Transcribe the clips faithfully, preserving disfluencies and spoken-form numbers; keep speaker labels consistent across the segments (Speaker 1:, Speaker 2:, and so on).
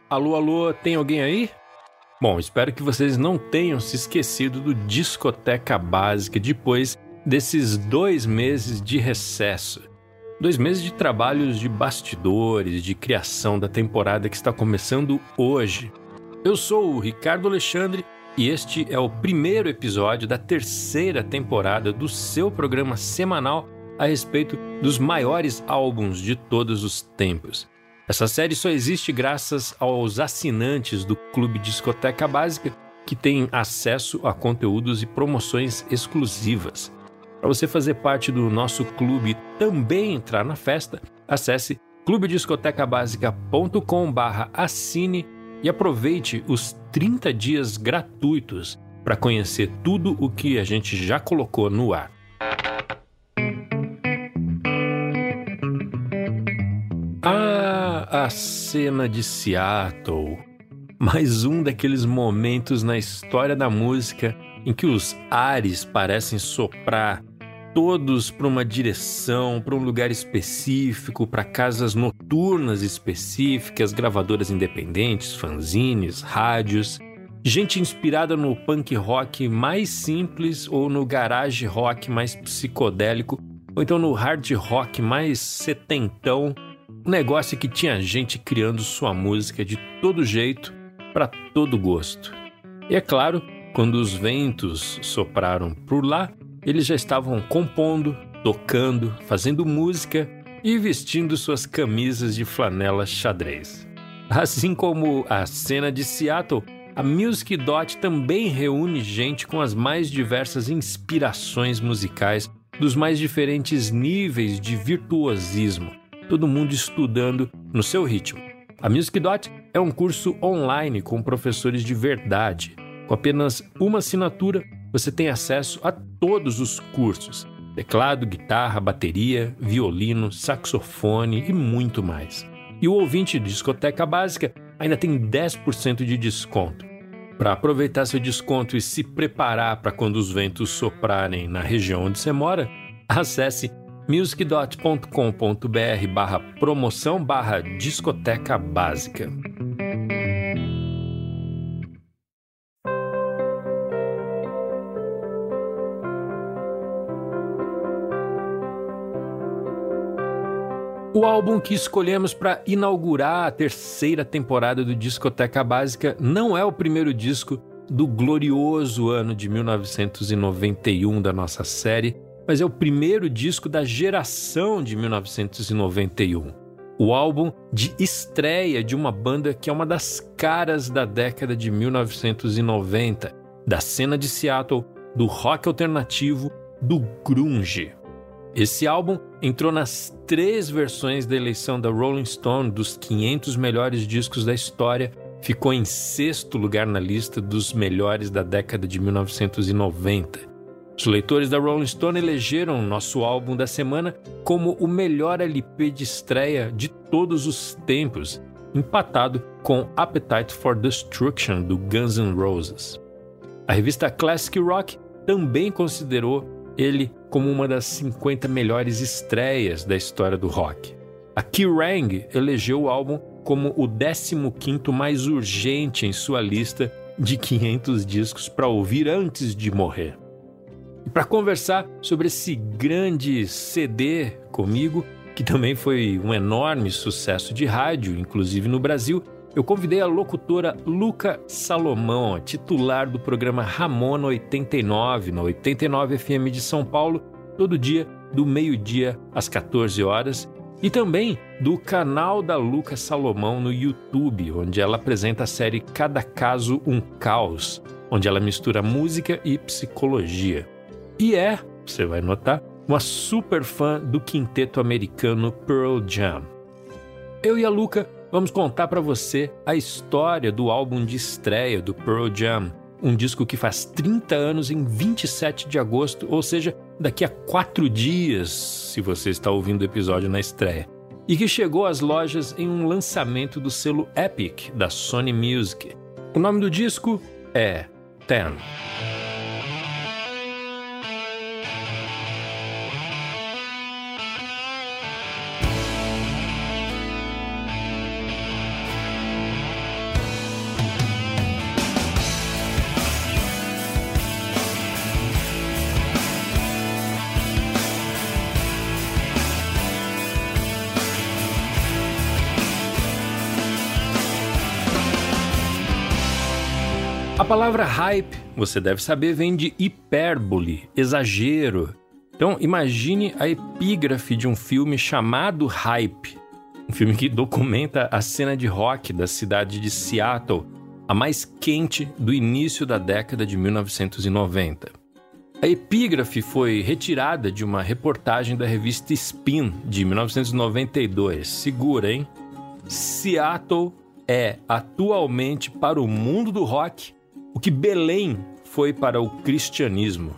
Speaker 1: Alô, alô, tem alguém aí? Bom, espero que vocês não tenham se esquecido do Discoteca Básica depois desses dois meses de recesso. Dois meses de trabalhos de bastidores, de criação da temporada que está começando hoje. Eu sou o Ricardo Alexandre e este é o primeiro episódio da terceira temporada do seu programa semanal a respeito dos maiores álbuns de todos os tempos. Essa série só existe graças aos assinantes do Clube Discoteca Básica, que têm acesso a conteúdos e promoções exclusivas. Para você fazer parte do nosso clube e também entrar na festa, acesse clube discoteca básica ponto com barra assine e aproveite os trinta dias gratuitos para conhecer tudo o que a gente já colocou no ar. Ah, a cena de Seattle. Mais um daqueles momentos na história da música em que os ares parecem soprar todos para uma direção, para um lugar específico, para casas noturnas específicas, gravadoras independentes, fanzines, rádios, gente inspirada no punk rock mais simples ou no garage rock mais psicodélico, ou então no hard rock mais setentão. Um negócio que tinha gente criando sua música de todo jeito, para todo gosto. E é claro, quando os ventos sopraram por lá, eles já estavam compondo, tocando, fazendo música e vestindo suas camisas de flanela xadrez. Assim como a cena de Seattle, a Music Dot também reúne gente com as mais diversas inspirações musicais dos mais diferentes níveis de virtuosismo. Todo mundo estudando no seu ritmo. A Music Dot é um curso online com professores de verdade. Com apenas uma assinatura, você tem acesso a todos os cursos. Teclado, guitarra, bateria, violino, saxofone e muito mais. E o ouvinte de Discoteca Básica ainda tem dez por cento de desconto. Para aproveitar seu desconto e se preparar para quando os ventos soprarem na região onde você mora, acesse music dot com ponto b r barra promoção barra discoteca básica. O álbum que escolhemos para inaugurar a terceira temporada do Discoteca Básica não é o primeiro disco do glorioso ano de mil novecentos e noventa e um da nossa série, mas é o primeiro disco da geração de mil novecentos e noventa e um. O álbum de estreia de uma banda que é uma das caras da década de mil novecentos e noventa, da cena de Seattle, do rock alternativo, do grunge. Esse álbum entrou nas três versões da eleição da Rolling Stone dos quinhentos melhores discos da história, ficou em sexto lugar na lista dos melhores da década de mil novecentos e noventa. Os leitores da Rolling Stone elegeram nosso álbum da semana como o melhor L P de estreia de todos os tempos, empatado com Appetite for Destruction, do Guns N' Roses. A revista Classic Rock também considerou ele como uma das cinquenta melhores estreias da história do rock. A Kerrang elegeu o álbum como o décimo quinto mais urgente em sua lista de quinhentos discos para ouvir antes de morrer. E para conversar sobre esse grande C D comigo, que também foi um enorme sucesso de rádio, inclusive no Brasil, eu convidei a locutora Luca Salomão, a titular do programa Ramona oitenta e nove, na oitenta e nove F M de São Paulo, todo dia, do meio-dia às quatorze horas, e também do canal da Luca Salomão no YouTube, onde ela apresenta a série Cada Caso um Caos, onde ela mistura música e psicologia. E é, você vai notar, uma super fã do quinteto americano Pearl Jam. Eu e a Luca vamos contar para você a história do álbum de estreia do Pearl Jam, um disco que faz trinta anos em vinte e sete de agosto, ou seja, daqui a quatro dias, se você está ouvindo o episódio na estreia, e que chegou às lojas em um lançamento do selo Epic, da Sony Music. O nome do disco é Ten. palavra hype, você deve saber, vem de hipérbole, exagero. Então, imagine a epígrafe de um filme chamado Hype, um filme que documenta a cena de rock da cidade de Seattle, a mais quente do início da década de mil novecentos e noventa. A epígrafe foi retirada de uma reportagem da revista Spin, de mil novecentos e noventa e dois. Segura, hein? Seattle é, atualmente, para o mundo do rock, o que Belém foi para o cristianismo.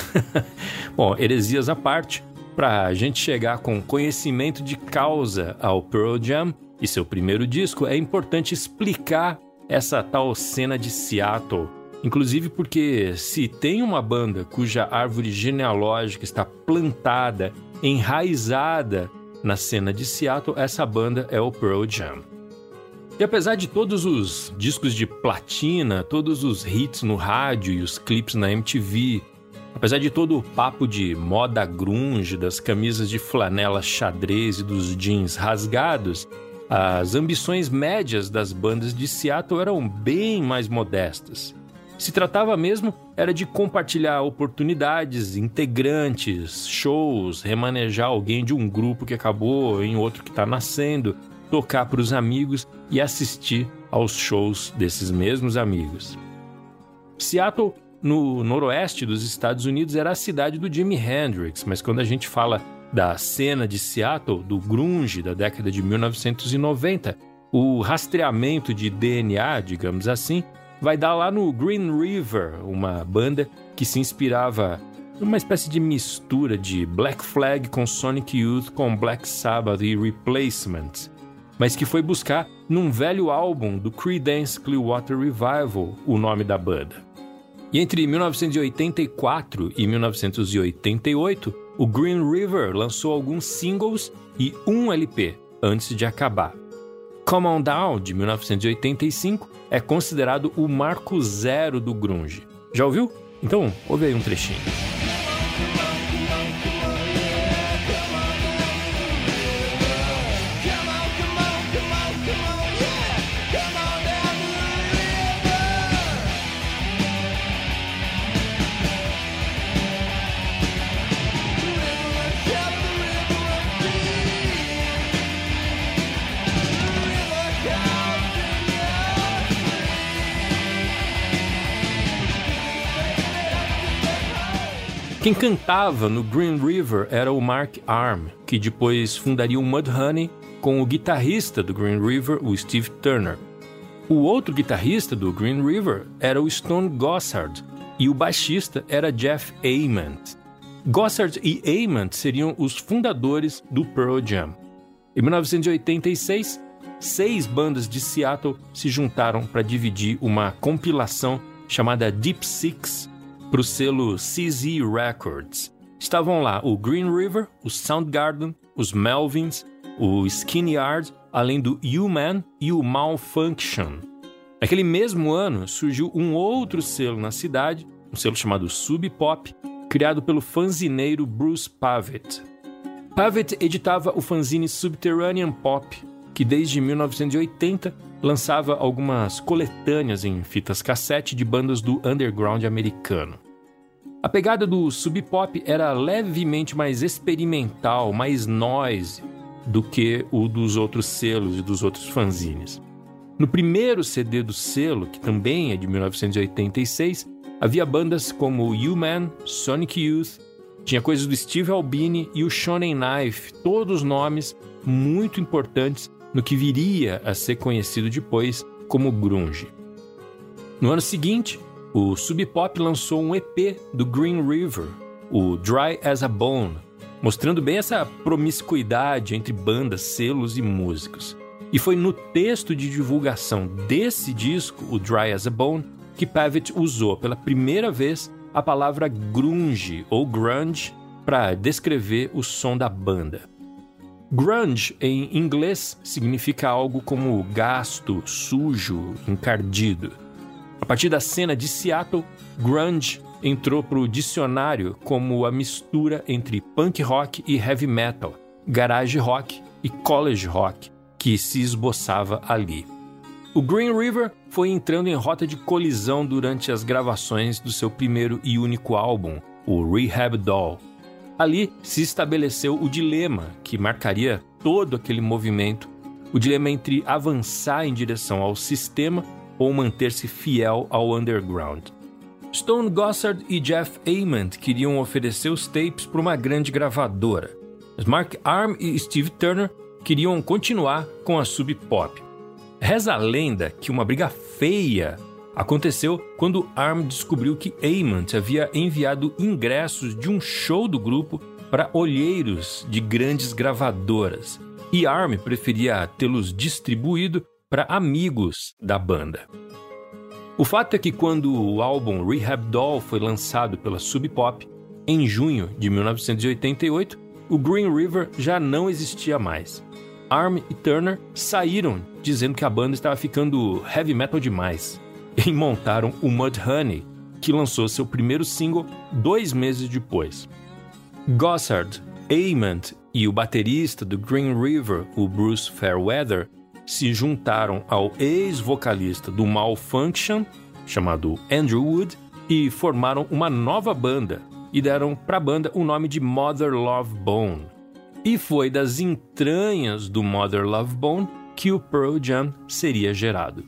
Speaker 1: Bom, heresias à parte, para a gente chegar com conhecimento de causa ao Pearl Jam e seu primeiro disco, é importante explicar essa tal cena de Seattle. Inclusive porque se tem uma banda cuja árvore genealógica está plantada, enraizada na cena de Seattle, essa banda é o Pearl Jam. E apesar de todos os discos de platina, todos os hits no rádio e os clipes na M T V, apesar de todo o papo de moda grunge, das camisas de flanela xadrez e dos jeans rasgados, as ambições médias das bandas de Seattle eram bem mais modestas. Se tratava mesmo era de compartilhar oportunidades, integrantes, shows, remanejar alguém de um grupo que acabou em outro que está nascendo, tocar para os amigos e assistir aos shows desses mesmos amigos. Seattle, no noroeste dos Estados Unidos, era a cidade do Jimi Hendrix, mas quando a gente fala da cena de Seattle, do grunge da década de mil novecentos e noventa, o rastreamento de D N A, digamos assim, vai dar lá no Green River, uma banda que se inspirava numa espécie de mistura de Black Flag com Sonic Youth com Black Sabbath e Replacements, mas que foi buscar num velho álbum do Creedence Clearwater Revival o nome da banda. E entre mil novecentos e oitenta e quatro e mil novecentos e oitenta e oito, o Green River lançou alguns singles e um L P antes de acabar. Come On Down, de mil novecentos e oitenta e cinco, é considerado o marco zero do grunge. Já ouviu? Então, ouve aí um trechinho. Quem cantava no Green River era o Mark Arm, que depois fundaria o Mudhoney com o guitarrista do Green River, o Steve Turner. O outro guitarrista do Green River era o Stone Gossard e o baixista era Jeff Ament. Gossard e Ament seriam os fundadores do Pearl Jam. Em mil novecentos e oitenta e seis, seis bandas de Seattle se juntaram para dividir uma compilação chamada Deep Six para o selo C Z Records. Estavam lá o Green River, o Soundgarden, os Melvins, o Skinny Yard, além do U-Man e o Malfunction. Naquele mesmo ano surgiu um outro selo na cidade, um selo chamado Sub Pop, criado pelo fanzineiro Bruce Pavitt. Pavitt editava o fanzine Subterranean Pop, que desde mil novecentos e oitenta lançava algumas coletâneas em fitas cassete de bandas do underground americano. A pegada do Sub Pop era levemente mais experimental, mais noise do que o dos outros selos e dos outros fanzines. No primeiro C D do selo, que também é de mil novecentos e oitenta e seis, havia bandas como U-Man, Sonic Youth, tinha coisas do Steve Albini e o Shonen Knife, todos nomes muito importantes no que viria a ser conhecido depois como grunge. No ano seguinte, o Sub Pop lançou um E P do Green River, o Dry as a Bone, mostrando bem essa promiscuidade entre bandas, selos e músicos. E foi no texto de divulgação desse disco, o Dry as a Bone, que Pavitt usou pela primeira vez a palavra grunge ou grunge para descrever o som da banda. Grunge, em inglês, significa algo como gasto, sujo, encardido. A partir da cena de Seattle, grunge entrou para o dicionário como a mistura entre punk rock e heavy metal, garage rock e college rock, que se esboçava ali. O Green River foi entrando em rota de colisão durante as gravações do seu primeiro e único álbum, o Rehab Doll. Ali se estabeleceu o dilema que marcaria todo aquele movimento, o dilema entre avançar em direção ao sistema ou manter-se fiel ao underground. Stone Gossard e Jeff Ament queriam oferecer os tapes para uma grande gravadora, mas Mark Arm e Steve Turner queriam continuar com a Sub Pop. Reza a lenda que uma briga feia aconteceu quando Arm descobriu que Ament havia enviado ingressos de um show do grupo para olheiros de grandes gravadoras, e Arm preferia tê-los distribuído para amigos da banda. O fato é que quando o álbum Rehab Doll foi lançado pela Sub Pop, em junho de mil novecentos e oitenta e oito, o Green River já não existia mais. Arm e Turner saíram dizendo que a banda estava ficando heavy metal demais e montaram o Mudhoney, que lançou seu primeiro single dois meses depois. Gossard, Ament e o baterista do Green River, o Bruce Fairweather, se juntaram ao ex-vocalista do Malfunction, chamado Andrew Wood, e formaram uma nova banda e deram para a banda o nome de Mother Love Bone. E foi das entranhas do Mother Love Bone que o Pearl Jam seria gerado.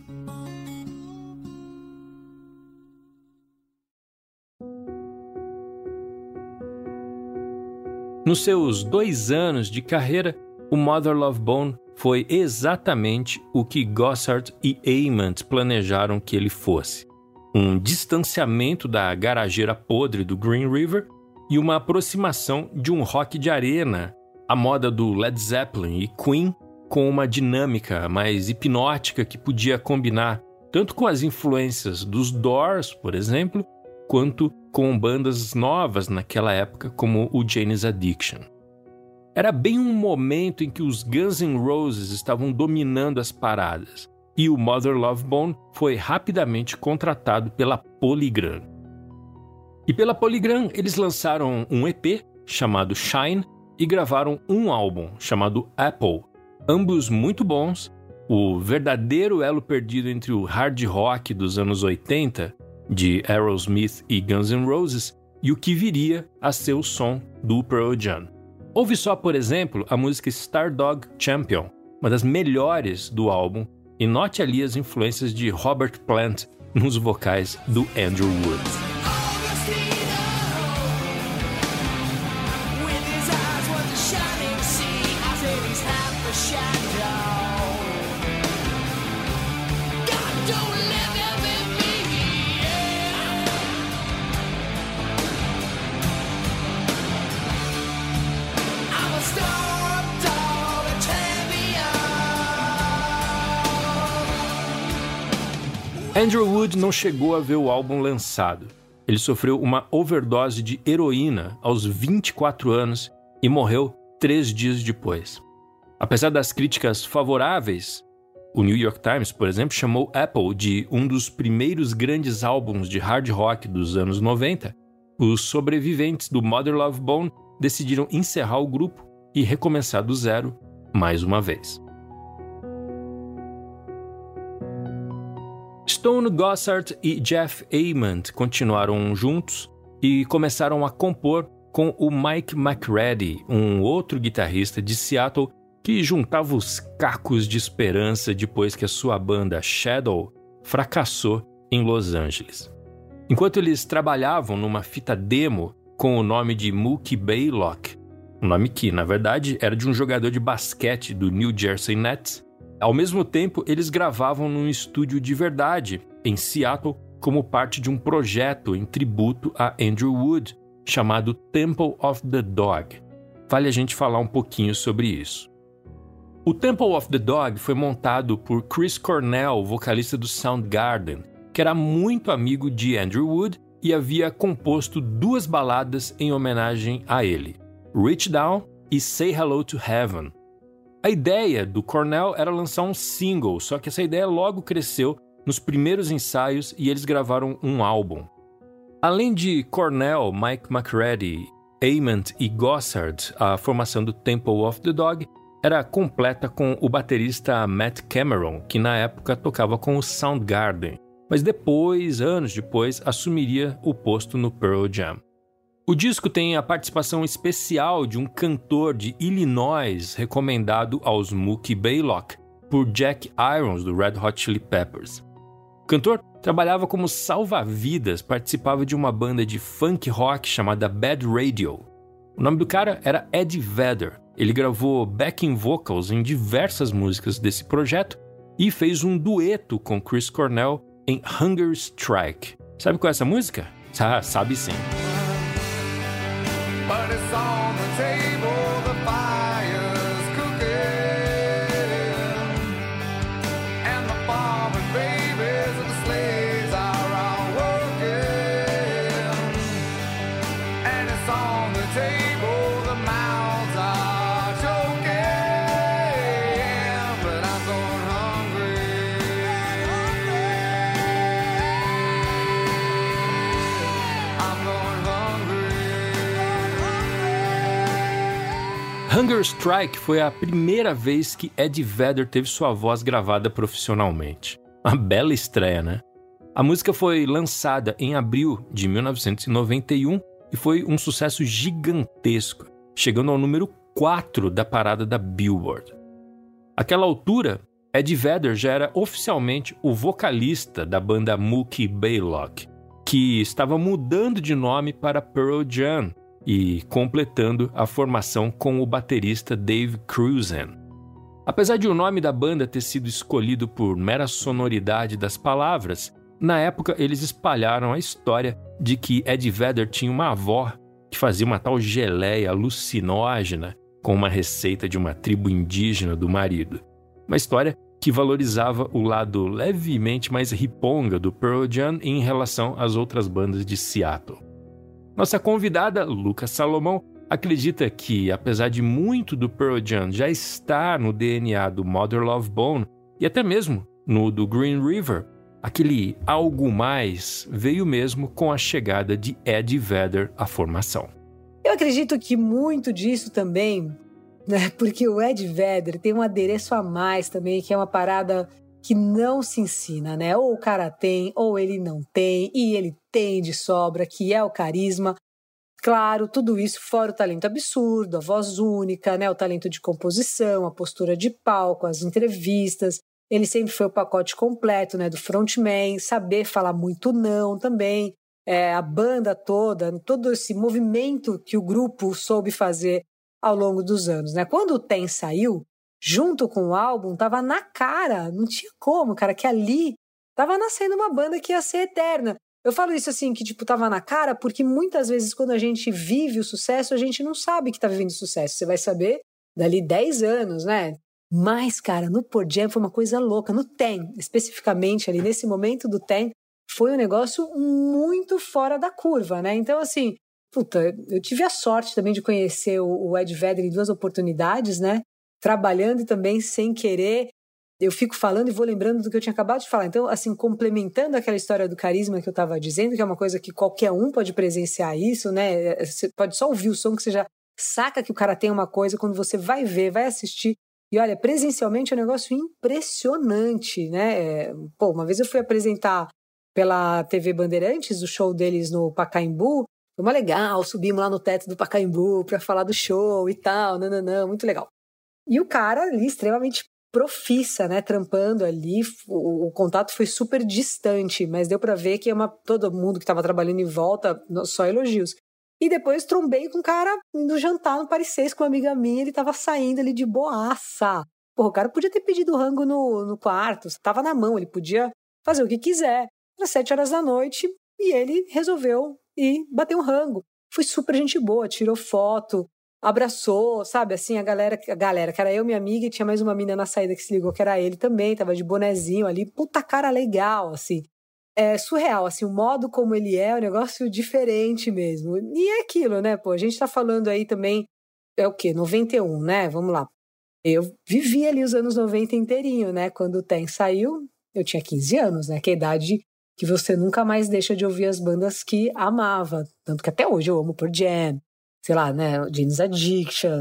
Speaker 1: Nos seus dois anos de carreira, o Mother Love Bone foi exatamente o que Gossard e Ament planejaram que ele fosse. Um distanciamento da garageira podre do Green River e uma aproximação de um rock de arena, a moda do Led Zeppelin e Queen, com uma dinâmica mais hipnótica que podia combinar tanto com as influências dos Doors, por exemplo, quanto com bandas novas naquela época, como o Jane's Addiction. Era bem um momento em que os Guns N' Roses estavam dominando as paradas, e o Mother Love Bone foi rapidamente contratado pela Polygram. E pela Polygram, eles lançaram um E P chamado Shine e gravaram um álbum chamado Apple, ambos muito bons, o verdadeiro elo perdido entre o hard rock dos anos oitenta, de Aerosmith e Guns N' Roses, e o que viria a ser o som do Pearl Jam. Ouve só, por exemplo, a música Stardog Champion, uma das melhores do álbum, e note ali as influências de Robert Plant nos vocais do Andrew Wood. Andrew Wood não chegou a ver o álbum lançado. Ele sofreu uma overdose de heroína aos vinte e quatro anos e morreu três dias depois. Apesar das críticas favoráveis, o New York Times, por exemplo, chamou Apple de um dos primeiros grandes álbuns de hard rock dos anos noventa. Os sobreviventes do Mother Love Bone decidiram encerrar o grupo e recomeçar do zero mais uma vez. Stone Gossard e Jeff Ament continuaram juntos e começaram a compor com o Mike McCready, um outro guitarrista de Seattle que juntava os cacos de esperança depois que a sua banda Shadow fracassou em Los Angeles. Enquanto eles trabalhavam numa fita demo com o nome de Mookie Baylock, um nome que, na verdade, era de um jogador de basquete do New Jersey Nets, ao mesmo tempo, eles gravavam num estúdio de verdade, em Seattle, como parte de um projeto em tributo a Andrew Wood, chamado Temple of the Dog. Vale a gente falar um pouquinho sobre isso. O Temple of the Dog foi montado por Chris Cornell, vocalista do Soundgarden, que era muito amigo de Andrew Wood e havia composto duas baladas em homenagem a ele, Reach Down e Say Hello to Heaven. A ideia do Cornell era lançar um single, só que essa ideia logo cresceu nos primeiros ensaios e eles gravaram um álbum. Além de Cornell, Mike McCready, Ament e Gossard, a formação do Temple of the Dog, era completa com o baterista Matt Cameron, que na época tocava com o Soundgarden, mas depois, anos depois, assumiria o posto no Pearl Jam. O disco tem a participação especial de um cantor de Illinois recomendado aos Mookie Blaylock por Jack Irons, do Red Hot Chili Peppers. O cantor trabalhava como salva-vidas, participava de uma banda de funk rock chamada Bad Radio. O nome do cara era Eddie Vedder. Ele gravou backing vocals em diversas músicas desse projeto e fez um dueto com Chris Cornell em Hunger Strike. Sabe qual é essa música? Ah, sabe sim.
Speaker 2: But it's on the table, the fire's cooking, and the farming babies and the slaves are all working, and it's on the table, the mouths are choking, but I'm going hungry, I'm going hungry.
Speaker 1: Hunger Strike foi a primeira vez que Eddie Vedder teve sua voz gravada profissionalmente. Uma bela estreia, né? A música foi lançada em abril de mil novecentos e noventa e um e foi um sucesso gigantesco, chegando ao número quatro da parada da Billboard. Àquela altura, Eddie Vedder já era oficialmente o vocalista da banda Mookie Blaylock, que estava mudando de nome para Pearl Jam e completando a formação com o baterista Dave Cruzen. Apesar de o nome da banda ter sido escolhido por mera sonoridade das palavras, na época eles espalharam a história de que Eddie Vedder tinha uma avó que fazia uma tal geleia alucinógena com uma receita de uma tribo indígena do marido. Uma história que valorizava o lado levemente mais riponga do Pearl Jam em relação às outras bandas de Seattle. Nossa convidada, Lucas Salomão, acredita que, apesar de muito do Pearl Jam já estar no D N A do Mother Love Bone e até mesmo no do Green River, aquele algo mais veio mesmo com a chegada de Eddie Vedder à formação.
Speaker 3: Eu acredito que muito disso também, né, porque o Eddie Vedder tem um adereço a mais também, que é uma parada que não se ensina, né? Ou o cara tem, ou ele não tem, e ele tem de sobra, que é o carisma. Claro, tudo isso fora o talento absurdo, a voz única, né? O talento de composição, a postura de palco, as entrevistas. Ele sempre foi o pacote completo, né? Do frontman, saber falar muito não também. É, a banda toda, todo esse movimento que o grupo soube fazer ao longo dos anos, né? Quando o Ten saiu, junto com o álbum, tava na cara, não tinha como, cara, que ali tava nascendo uma banda que ia ser eterna. Eu falo isso assim, que tipo, tava na cara, porque muitas vezes quando a gente vive o sucesso, a gente não sabe que tá vivendo sucesso. Você vai saber dali dez anos, né? Mas, cara, no Pearl Jam foi uma coisa louca. No Ten, especificamente ali, nesse momento do Ten, foi um negócio muito fora da curva, né? Então, assim, puta, eu tive a sorte também de conhecer o, o Eddie Vedder em duas oportunidades, né? Trabalhando e também sem querer. Eu fico falando e vou lembrando do que eu tinha acabado de falar. Então, assim, complementando aquela história do carisma que eu estava dizendo, que é uma coisa que qualquer um pode presenciar isso, né? Você pode só ouvir o som que você já saca que o cara tem uma coisa, quando você vai ver, vai assistir. E olha, presencialmente é um negócio impressionante, né? É, pô, uma vez eu fui apresentar pela T V Bandeirantes o show deles no Pacaembu. Foi uma legal, subimos lá no teto do Pacaembu para falar do show e tal, nananã, muito legal. E o cara ali extremamente profissa, né, trampando ali, o, o contato foi super distante, mas deu pra ver que é uma, todo mundo que tava trabalhando em volta, só elogios. E depois trombei com um cara indo jantar no Paris seis com uma amiga minha, ele tava saindo ali de boaça. Pô, o cara podia ter pedido rango no, no quarto, tava na mão, ele podia fazer o que quiser. Às sete horas da noite, e ele resolveu ir bater um rango. Foi super gente boa, tirou foto, abraçou, sabe, assim, a galera, a galera, que era eu, minha amiga, e tinha mais uma menina na saída que se ligou, que era ele também, tava de bonezinho ali, puta cara legal, assim. É surreal, assim, o modo como ele é, é um negócio diferente mesmo. E é aquilo, né, pô, a gente tá falando aí também, é o quê? noventa e um, né, vamos lá. Eu vivi ali os anos noventa inteirinho, né, quando o Ten saiu, eu tinha quinze anos, né, que é a idade que você nunca mais deixa de ouvir as bandas que amava, tanto que até hoje eu amo Pearl Jam, sei lá, né, Jane's Addiction,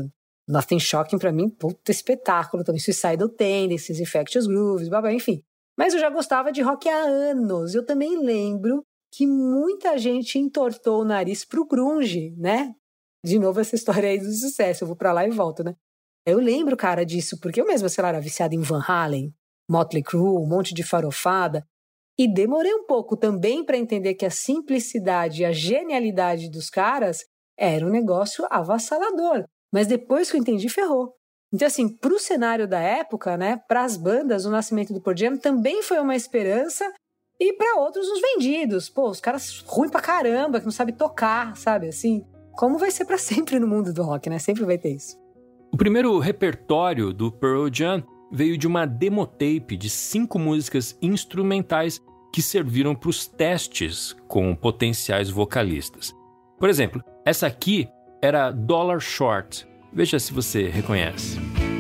Speaker 3: Nothing Shocking pra mim, puta espetáculo também. Suicidal Tendencies, Infectious Grooves, blá, blá, enfim. Mas eu já gostava de rock há anos. Eu também lembro que muita gente entortou o nariz pro grunge, né? De novo essa história aí do sucesso. Eu vou pra lá e volto, né? Eu lembro, cara, disso, porque eu mesma, sei lá, era viciada em Van Halen, Motley Crue, um monte de farofada. E demorei um pouco também para entender que a simplicidade e a genialidade dos caras era um negócio avassalador. Mas depois que eu entendi, ferrou. Então, assim, pro cenário da época, né, pras bandas, o nascimento do Pearl Jam também foi uma esperança, e para outros, os vendidos. Pô, os caras ruins pra caramba, que não sabem tocar, sabe, assim. Como vai ser para sempre no mundo do rock, né? Sempre vai ter isso.
Speaker 1: O primeiro repertório do Pearl Jam veio de uma demotape de cinco músicas instrumentais que serviram para os testes com potenciais vocalistas. Por exemplo, essa aqui era Dollar Short. Veja se você reconhece.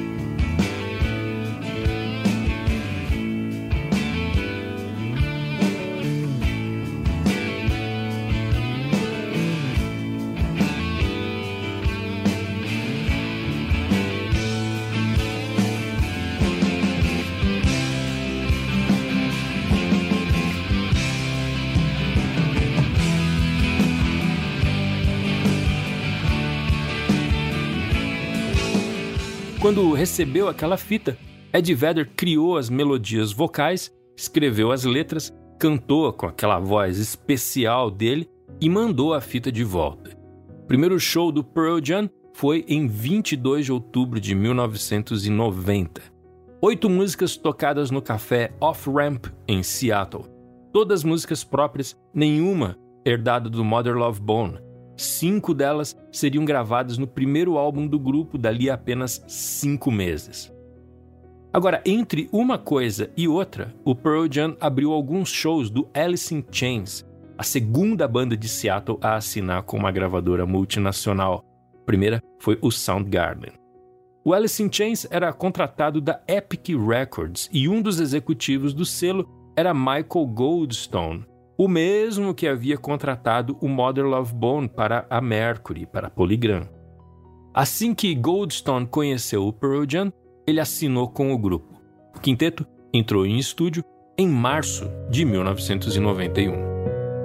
Speaker 1: Quando recebeu aquela fita, Eddie Vedder criou as melodias vocais, escreveu as letras, cantou com aquela voz especial dele e mandou a fita de volta. O primeiro show do Pearl Jam foi em vinte e dois de outubro de mil novecentos e noventa. Oito músicas tocadas no café Off Ramp, em Seattle. Todas músicas próprias, nenhuma herdada do Mother Love Bone. Cinco delas seriam gravadas no primeiro álbum do grupo dali a apenas cinco meses. Agora, entre uma coisa e outra, o Pearl Jam abriu alguns shows do Alice in Chains, a segunda banda de Seattle a assinar com uma gravadora multinacional. A primeira foi o Soundgarden. O Alice in Chains era contratado da Epic Records e um dos executivos do selo era Michael Goldstone, o mesmo que havia contratado o Mother Love Bone para a Mercury, para a Polygram. Assim que Goldstone conheceu o Pearl Jam, ele assinou com o grupo. O quinteto entrou em estúdio em março de mil novecentos e noventa e um.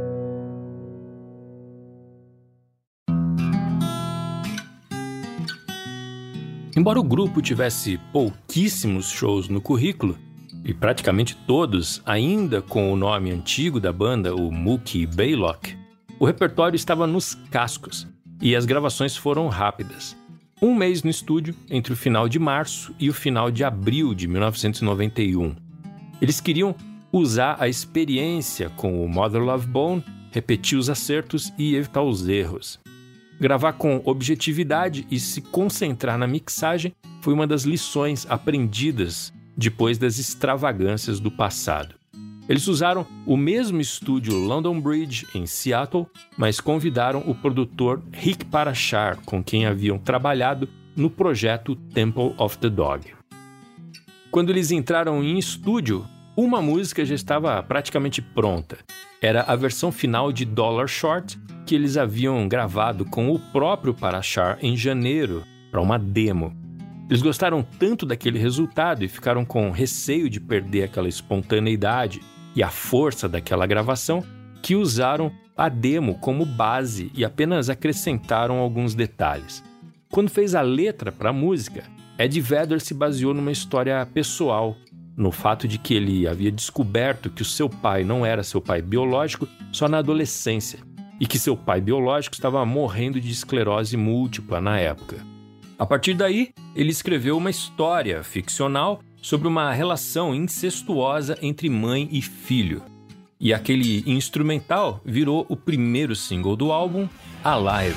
Speaker 1: Embora o grupo tivesse pouquíssimos shows no currículo, e praticamente todos ainda com o nome antigo da banda, o Mookie Baylock, o repertório estava nos cascos e as gravações foram rápidas. Um mês no estúdio, entre o final de março e o final de abril de mil novecentos e noventa e um. Eles queriam usar a experiência com o Mother Love Bone, repetir os acertos e evitar os erros. Gravar com objetividade e se concentrar na mixagem foi uma das lições aprendidas depois das extravagâncias do passado. Eles usaram o mesmo estúdio London Bridge, em Seattle, mas convidaram o produtor Rick Parashar, com quem haviam trabalhado no projeto Temple of the Dog. Quando eles entraram em estúdio, uma música já estava praticamente pronta. Era a versão final de Dollar Short, que eles haviam gravado com o próprio Parashar em janeiro, para uma demo. Eles gostaram tanto daquele resultado e ficaram com receio de perder aquela espontaneidade e a força daquela gravação que usaram a demo como base e apenas acrescentaram alguns detalhes. Quando fez a letra para a música, Eddie Vedder se baseou numa história pessoal, no fato de que ele havia descoberto que o seu pai não era seu pai biológico só na adolescência e que seu pai biológico estava morrendo de esclerose múltipla na época. A partir daí, ele escreveu uma história ficcional sobre uma relação incestuosa entre mãe e filho. E aquele instrumental virou o primeiro single do álbum, Alive.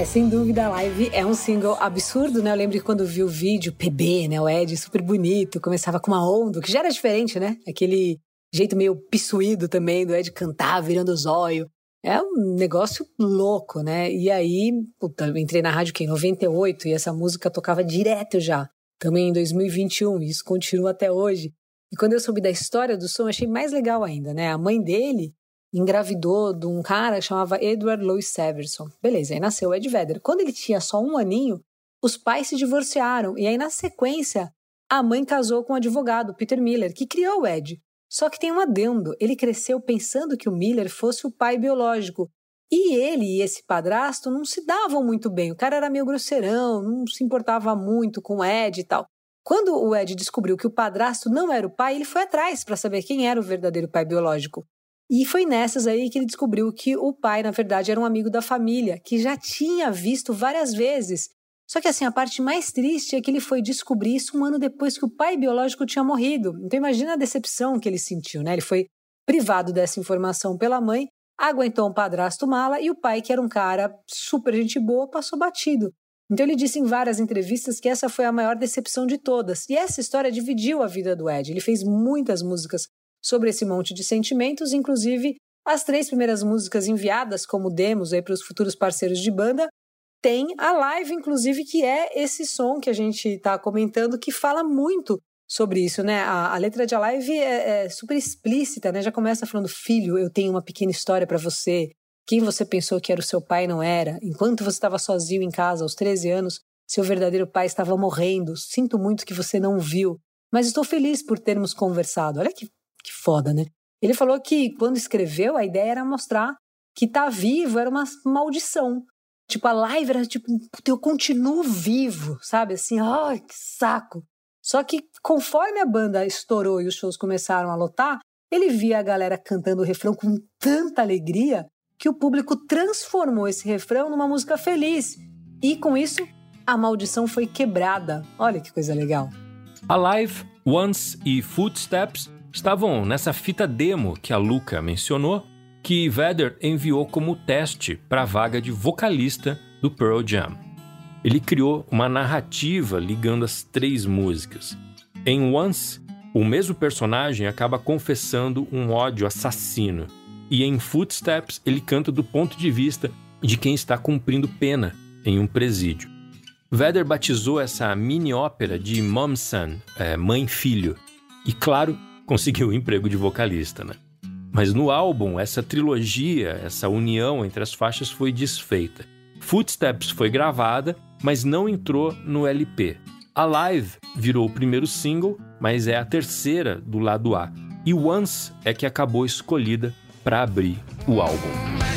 Speaker 3: sem dúvida, a Live é um single absurdo, né? Eu lembro que quando vi o vídeo, P B, né? O Ed super bonito, começava com uma onda, que já era diferente, né? Aquele jeito meio pissuído também do Ed cantar, virando os olhos. É um negócio louco, né? E aí, puta, eu entrei na rádio que em noventa e oito e essa música tocava direto já. Também em dois mil e vinte e um, e isso continua até hoje. E quando eu soube da história do som, eu achei mais legal ainda, né? A mãe dele engravidou de um cara que chamava Edward Louis Severson. Beleza, aí nasceu o Ed Vedder. Quando ele tinha só um aninho, os pais se divorciaram. E aí, na sequência, a mãe casou com o advogado Peter Miller, que criou o Ed. Só que tem um adendo. Ele cresceu pensando que o Miller fosse o pai biológico. E ele e esse padrasto não se davam muito bem. O cara era meio grosseirão, não se importava muito com o Ed e tal. Quando o Ed descobriu que o padrasto não era o pai, ele foi atrás para saber quem era o verdadeiro pai biológico. E foi nessas aí que ele descobriu que o pai, na verdade, era um amigo da família, que já tinha visto várias vezes. Só que assim, a parte mais triste é que ele foi descobrir isso um ano depois que o pai biológico tinha morrido. Então imagina a decepção que ele sentiu, né? Ele foi privado dessa informação pela mãe, aguentou um padrasto mala e o pai, que era um cara super gente boa, passou batido. Então ele disse em várias entrevistas que essa foi a maior decepção de todas. E essa história dividiu a vida do Ed. Ele fez muitas músicas sobre esse monte de sentimentos, inclusive as três primeiras músicas enviadas como demos aí para os futuros parceiros de banda, tem a Live, inclusive, que é esse som que a gente está comentando, que fala muito sobre isso, né? A, a letra de A Live é, é super explícita, né? Já começa falando, filho, eu tenho uma pequena história para você. Quem você pensou que era o seu pai não era. Enquanto você estava sozinho em casa, aos treze anos, seu verdadeiro pai estava morrendo. Sinto muito que você não viu, mas estou feliz por termos conversado. Olha que Que foda, né? Ele falou que quando escreveu, a ideia era mostrar que tá vivo era uma maldição. Tipo, a Live era tipo, eu continuo vivo, sabe? Assim, ai, que saco. Só que conforme a banda estourou e os shows começaram a lotar, ele via a galera cantando o refrão com tanta alegria que o público transformou esse refrão numa música feliz. E com isso, a maldição foi quebrada. Olha que coisa legal.
Speaker 1: A Live, Once e Footsteps estavam nessa fita demo que a Luca mencionou, que Vedder enviou como teste para a vaga de vocalista do Pearl Jam. Ele criou uma narrativa ligando as três músicas. Em Once, o mesmo personagem acaba confessando um ódio assassino, e em Footsteps ele canta do ponto de vista de quem está cumprindo pena em um presídio. Vedder batizou essa mini-ópera de Mom Son, é, mãe-filho, e claro, conseguiu o emprego de vocalista, né? Mas no álbum, essa trilogia, essa união entre as faixas foi desfeita. Footsteps foi gravada, mas não entrou no L P. A Live virou o primeiro single, mas é a terceira do lado A. E Once é que acabou escolhida para abrir o álbum.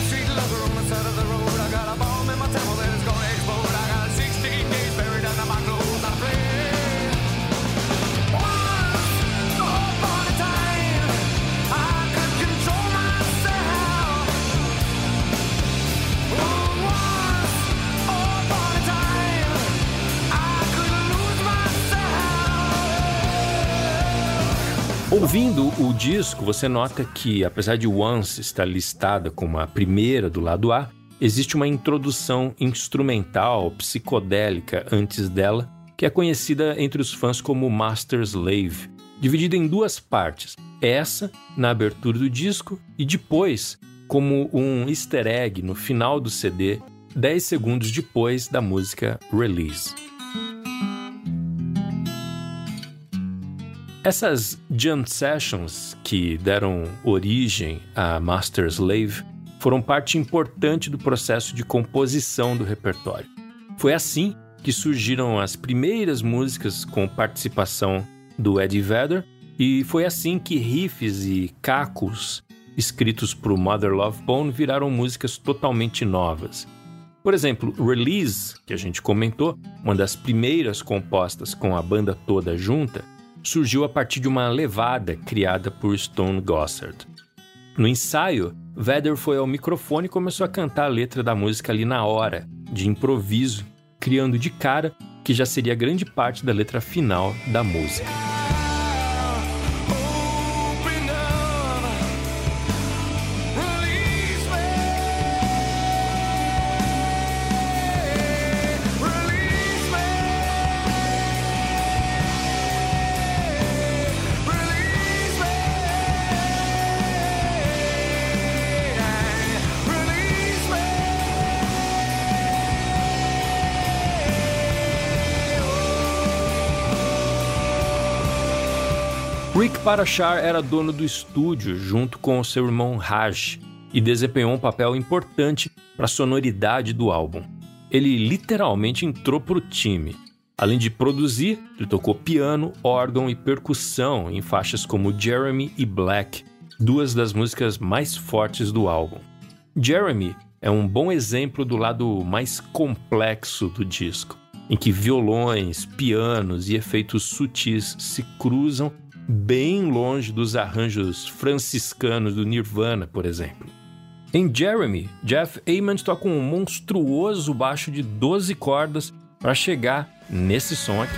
Speaker 1: Ouvindo o disco, você nota que, apesar de Once estar listada como a primeira do lado A, existe uma introdução instrumental, psicodélica antes dela, que é conhecida entre os fãs como Master Slave, dividida em duas partes. Essa, na abertura do disco, e depois, como um easter egg no final do C D, dez segundos depois da música Release. Essas jam sessions que deram origem a Master Slave foram parte importante do processo de composição do repertório. Foi assim que surgiram as primeiras músicas com participação do Eddie Vedder e foi assim que riffs e cacos escritos para o Mother Love Bone viraram músicas totalmente novas. Por exemplo, Release, que a gente comentou, uma das primeiras compostas com a banda toda junta, surgiu a partir de uma levada criada por Stone Gossard. No ensaio, Vedder foi ao microfone e começou a cantar a letra da música ali na hora, de improviso, criando de cara que já seria grande parte da letra final da música. Rick Parashar era dono do estúdio junto com o seu irmão Raj e desempenhou um papel importante para a sonoridade do álbum. Ele literalmente entrou para o time. Além de produzir, ele tocou piano, órgão e percussão em faixas como Jeremy e Black, duas das músicas mais fortes do álbum. Jeremy é um bom exemplo do lado mais complexo do disco, em que violões, pianos e efeitos sutis se cruzam bem longe dos arranjos franciscanos do Nirvana, por exemplo. Em Jeremy, Jeff Ament toca um monstruoso baixo de doze cordas para chegar nesse som aqui.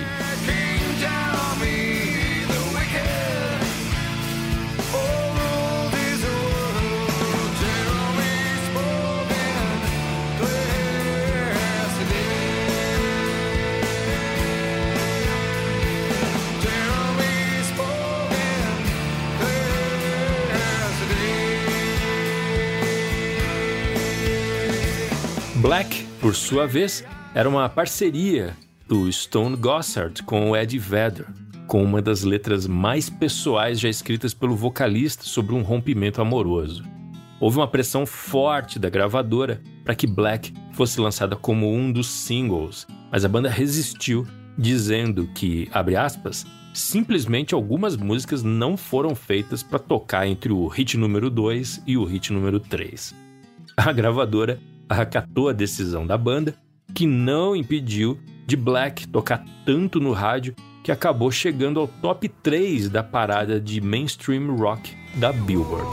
Speaker 1: Black, por sua vez, era uma parceria do Stone Gossard com o Eddie Vedder, com uma das letras mais pessoais já escritas pelo vocalista sobre um rompimento amoroso. Houve uma pressão forte da gravadora para que Black fosse lançada como um dos singles, mas a banda resistiu, dizendo que, abre aspas, simplesmente algumas músicas não foram feitas para tocar entre o hit número dois e o hit número três. A gravadora acatou a decisão da banda, que não impediu de Black tocar tanto no rádio que acabou chegando ao top três da parada de mainstream rock da Billboard.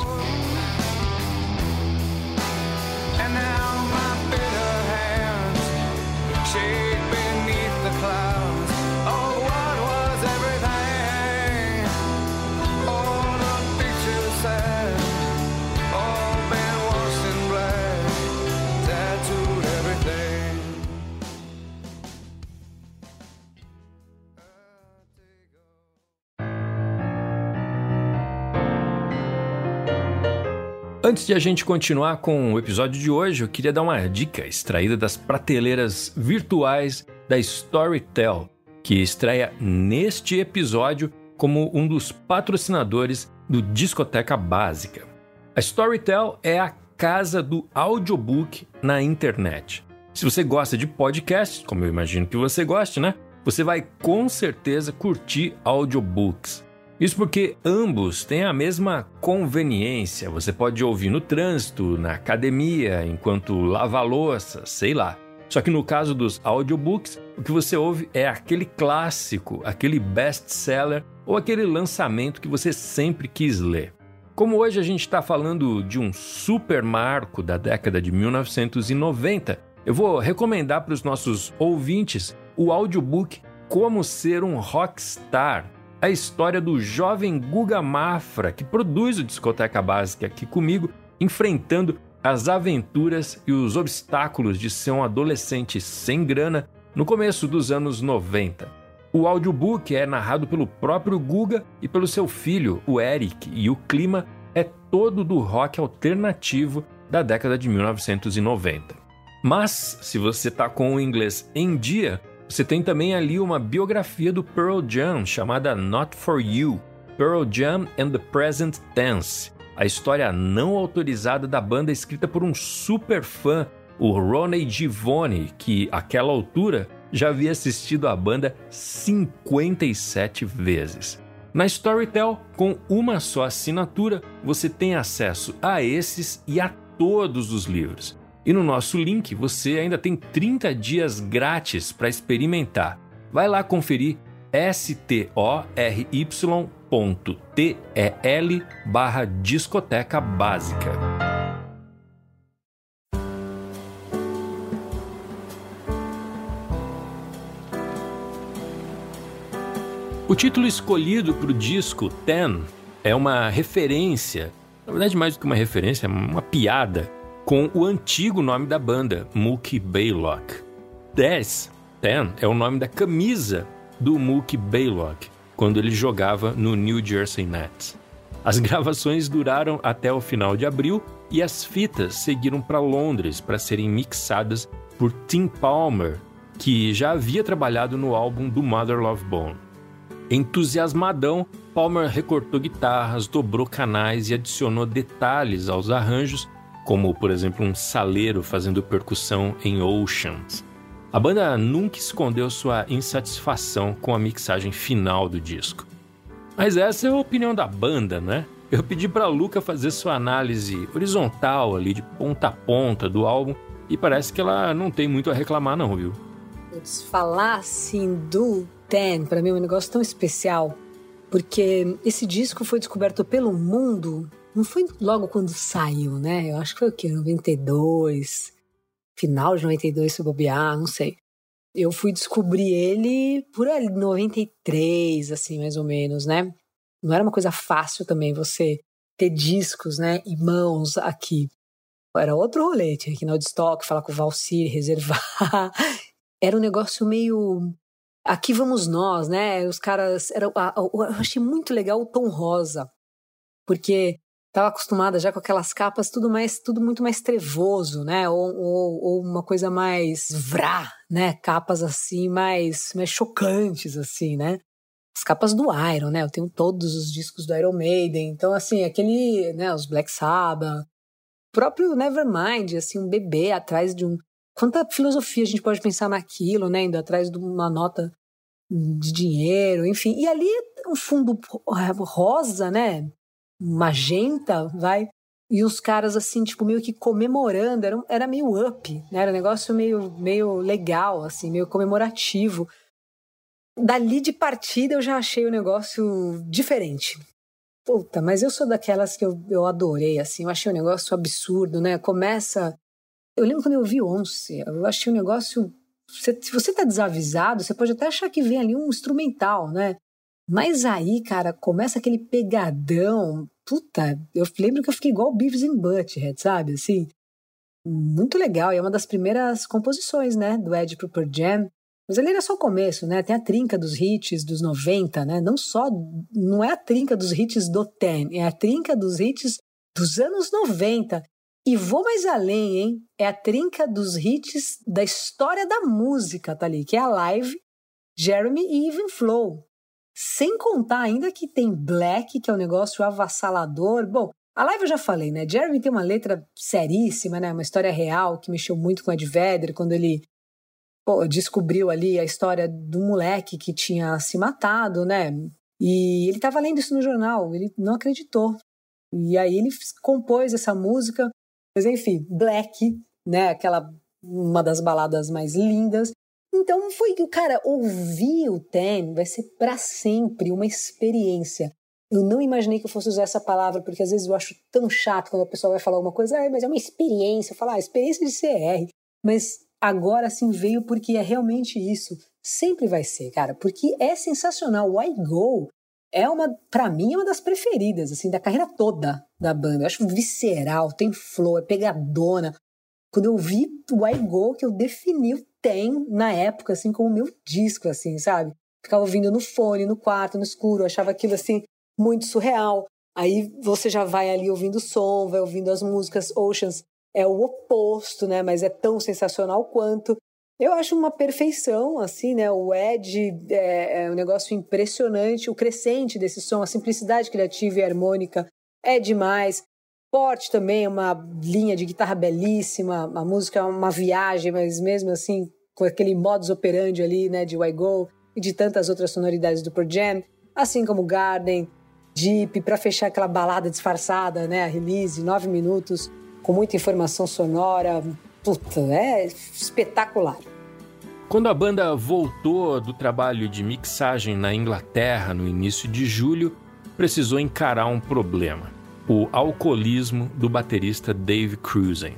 Speaker 1: Antes de a gente continuar com o episódio de hoje, eu queria dar uma dica extraída das prateleiras virtuais da Storytel, que estreia neste episódio como um dos patrocinadores do Discoteca Básica. A Storytel é a casa do audiobook na internet. Se você gosta de podcast, como eu imagino que você goste, né? Você vai com certeza curtir audiobooks. Isso porque ambos têm a mesma conveniência. Você pode ouvir no trânsito, na academia, enquanto lava a louça, sei lá. Só que no caso dos audiobooks, o que você ouve é aquele clássico, aquele best-seller ou aquele lançamento que você sempre quis ler. Como hoje a gente está falando de um super marco da década de mil novecentos e noventa, eu vou recomendar para os nossos ouvintes o audiobook Como Ser um Rockstar, a história do jovem Guga Mafra, que produz o Discoteca Básica aqui comigo, enfrentando as aventuras e os obstáculos de ser um adolescente sem grana no começo dos anos noventa. O audiobook é narrado pelo próprio Guga e pelo seu filho, o Eric, e o clima é todo do rock alternativo da década de mil novecentos e noventa. Mas, se você está com o inglês em dia, você tem também ali uma biografia do Pearl Jam chamada Not For You, Pearl Jam and the Present Tense, a história não autorizada da banda escrita por um super fã, o Ronnie Givone, que àquela altura já havia assistido a banda cinquenta e sete vezes. Na Storytel, com uma só assinatura, você tem acesso a esses e a todos os livros. E no nosso link você ainda tem trinta dias grátis para experimentar. Vai lá conferir story.tel barra discoteca básica. O título escolhido para o disco dez é uma referência, na verdade mais do que uma referência, é uma piada com o antigo nome da banda, Mookie Blaylock. dez, dez é o nome da camisa do Mookie Blaylock, quando ele jogava no New Jersey Nets. As gravações duraram até o final de abril e as fitas seguiram para Londres para serem mixadas por Tim Palmer, que já havia trabalhado no álbum do Mother Love Bone. Entusiasmadão, Palmer recortou guitarras, dobrou canais e adicionou detalhes aos arranjos, como, por exemplo, um saleiro fazendo percussão em Oceans. A banda nunca escondeu sua insatisfação com a mixagem final do disco. Mas essa é a opinião da banda, né? Eu pedi para a Luca fazer sua análise horizontal ali, de ponta a ponta do álbum, e parece que ela não tem muito a reclamar não, viu?
Speaker 3: Putz, falar assim do Ten, pra mim é um negócio tão especial, porque esse disco foi descoberto pelo mundo, não foi logo quando saiu, né? Eu acho que foi o quê? noventa e dois, final de noventa e dois, se bobear, não sei. Eu fui descobrir ele por ali, noventa e três, assim, mais ou menos, né? Não era uma coisa fácil também você ter discos, né, em mãos aqui. Era outro rolê, tinha que ir no Woodstock, falar com o Valsir, reservar. Era um negócio meio... Aqui vamos nós, né? Os caras... Era, eu achei muito legal o tom rosa, porque estava acostumada já com aquelas capas tudo, mais, tudo muito mais trevoso, né? Ou, ou, ou uma coisa mais vrá, né? Capas assim, mais, mais chocantes, assim, né? As capas do Iron, né? Eu tenho todos os discos do Iron Maiden. Então, assim, aquele... né? Os Black Sabbath. O próprio Nevermind, assim, um bebê atrás de um... Quanta filosofia a gente pode pensar naquilo, né? Indo atrás de uma nota de dinheiro, enfim. E ali um fundo rosa, né? Magenta, vai. E os caras, assim, tipo, meio que comemorando. Era, era meio up, né? Era um negócio meio, meio legal, assim, meio comemorativo. Dali de partida eu já achei o negócio diferente. Puta, mas eu sou daquelas que eu, eu adorei, assim. Eu achei o negócio absurdo, né? Começa... Eu lembro quando eu vi Once, eu achei um negócio... Você, se você tá desavisado, você pode até achar que vem ali um instrumental, né? Mas aí, cara, começa aquele pegadão. Puta, eu lembro que eu fiquei igual o Beavis and Butthead, sabe? Assim, muito legal. E é uma das primeiras composições, né? Do Ed pro Pearl Jam. Mas ali era só o começo, né? Tem a trinca dos hits dos noventa, né? Não só... Não é a trinca dos hits do Ten, é a trinca dos hits dos anos noventa. E vou mais além, hein? É a trinca dos hits da história da música, tá ali, que é a Live, Jeremy e Even Flow. Sem contar ainda que tem Black, que é um negócio avassalador. Bom, a Live eu já falei, né? Jeremy tem uma letra seríssima, né? Uma história real que mexeu muito com Ed Vedder, quando ele pô, descobriu ali a história do moleque que tinha se matado, né? E ele tava lendo isso no jornal, ele não acreditou. E aí ele compôs essa música. Mas enfim, Black, né, aquela, uma das baladas mais lindas. Então foi, cara, ouvir o Ten vai ser pra sempre uma experiência. Eu não imaginei que eu fosse usar essa palavra, porque às vezes eu acho tão chato quando a pessoa vai falar alguma coisa, ah, mas é uma experiência, eu falo, ah, experiência de C R. Mas agora sim veio porque é realmente isso. Sempre vai ser, cara, porque é sensacional. O I Go é uma, pra mim, é uma das preferidas, assim, da carreira toda da banda. Eu acho visceral, tem flow, é pegadona. Quando eu vi o I Go, que eu defini o Ten na época, assim, como meu disco, assim, sabe? Ficava ouvindo no fone, no quarto, no escuro, achava aquilo, assim, muito surreal. Aí você já vai ali ouvindo o som, vai ouvindo as músicas. Oceans é o oposto, né? Mas é tão sensacional quanto. Eu acho uma perfeição, assim, né? O Ed é, é um negócio impressionante. O crescente desse som, a simplicidade criativa e harmônica é demais. Forte também, uma linha de guitarra belíssima. A música é uma viagem, mas mesmo assim, com aquele modus operandi ali, né? De Why Go e de tantas outras sonoridades do Pearl Jam. Assim como Garden, Deep, para fechar aquela balada disfarçada, né? A release, nove minutos, com muita informação sonora. Puta, é espetacular.
Speaker 1: Quando a banda voltou do trabalho de mixagem na Inglaterra no início de julho, precisou encarar um problema: o alcoolismo do baterista Dave Krusen.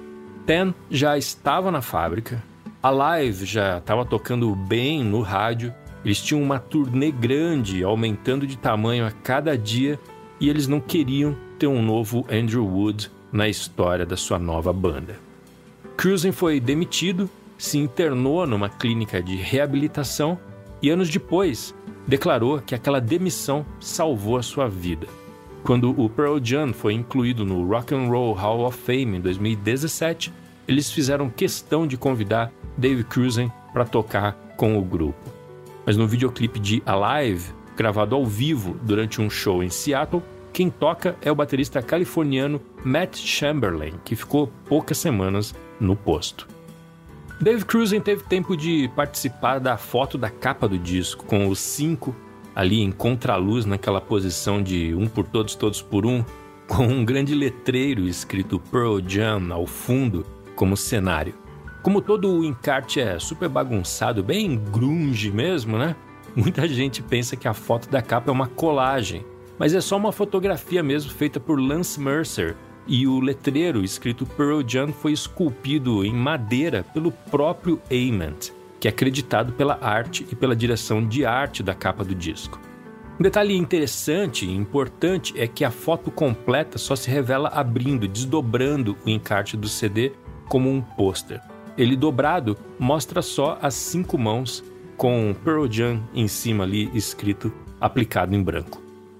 Speaker 1: Ten já estava na fábrica, a Live já estava tocando bem no rádio, eles tinham uma turnê grande, aumentando de tamanho a cada dia, e eles não queriam ter um novo Andrew Wood na história da sua nova banda. Krusen foi demitido, se internou numa clínica de reabilitação e anos depois declarou que aquela demissão salvou a sua vida. Quando o Pearl Jam foi incluído no Rock and Roll Hall of Fame em dois mil e dezessete, eles fizeram questão de convidar Dave Krusen para tocar com o grupo. Mas no videoclipe de Alive, gravado ao vivo durante um show em Seattle. Quem toca é o baterista californiano Matt Chamberlain, que ficou poucas semanas no posto. Dave Krusen teve tempo de participar da foto da capa do disco, com os cinco ali em contraluz naquela posição de um por todos, todos por um, com um grande letreiro escrito Pearl Jam ao fundo como cenário. Como todo o encarte é super bagunçado, bem grunge mesmo, né? Muita gente pensa que a foto da capa é uma colagem, mas é só uma fotografia mesmo feita por Lance Mercer, e o letreiro escrito Pearl Jam foi esculpido em madeira pelo próprio Ament, que é acreditado pela arte e pela direção de arte da capa do disco. Um detalhe interessante e importante é que a foto completa só se revela abrindo, desdobrando o encarte do C D como um pôster. Ele dobrado mostra só as cinco mãos com Pearl Jam em cima ali escrito, aplicado em branco.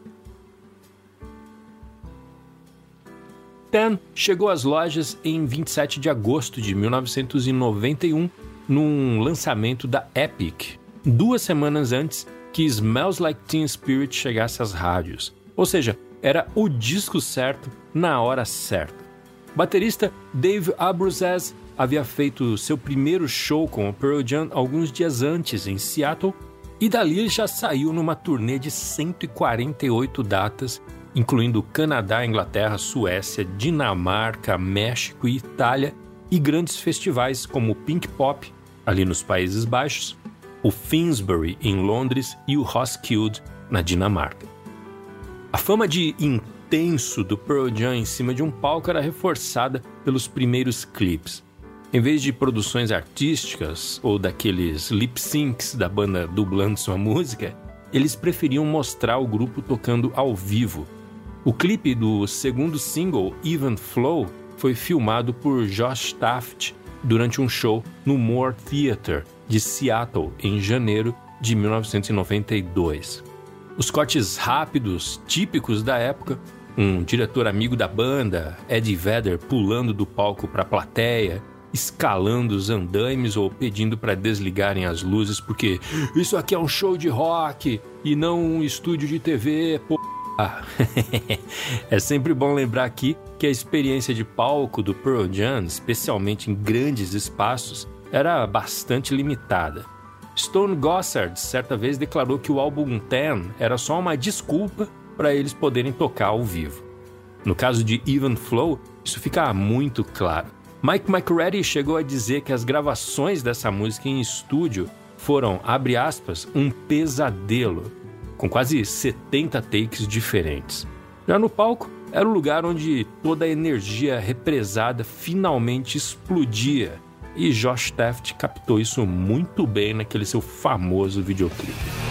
Speaker 1: Ten chegou às lojas em vinte e sete de agosto de mil novecentos e noventa e um, num lançamento da Epic, duas semanas antes que Smells Like Teen Spirit chegasse às rádios. Ou seja, era o disco certo na hora certa. O baterista Dave Abruzzese havia feito seu primeiro show com o Pearl Jam alguns dias antes em Seattle, e dali ele já saiu numa turnê de cento e quarenta e oito datas, incluindo Canadá, Inglaterra, Suécia, Dinamarca, México e Itália, e grandes festivais como o Pink Pop, ali nos Países Baixos, o Finsbury, em Londres, e o Roskilde, na Dinamarca. A fama de intenso do Pearl Jam em cima de um palco era reforçada pelos primeiros clipes. Em vez de produções artísticas ou daqueles lip-syncs da banda dublando sua música, eles preferiam mostrar o grupo tocando ao vivo. O clipe do segundo single, Even Flow, foi filmado por Josh Taft durante um show no Moore Theatre de Seattle em janeiro de mil novecentos e noventa e dois. Os cortes rápidos, típicos da época, um diretor amigo da banda, Eddie Vedder, pulando do palco para a plateia, escalando os andaimes ou pedindo para desligarem as luzes porque isso aqui é um show de rock e não um estúdio de T V, pô. É sempre bom lembrar aqui que a experiência de palco do Pearl Jam, especialmente em grandes espaços, era bastante limitada. Stone Gossard certa vez declarou que o álbum Ten era só uma desculpa para eles poderem tocar ao vivo. No caso de Even Flow, isso fica muito claro. Mike McCready chegou a dizer que as gravações dessa música em estúdio foram, abre aspas, um pesadelo, com quase setenta takes diferentes. Já no palco, era o lugar onde toda a energia represada finalmente explodia, e Josh Taft captou isso muito bem naquele seu famoso videoclipe.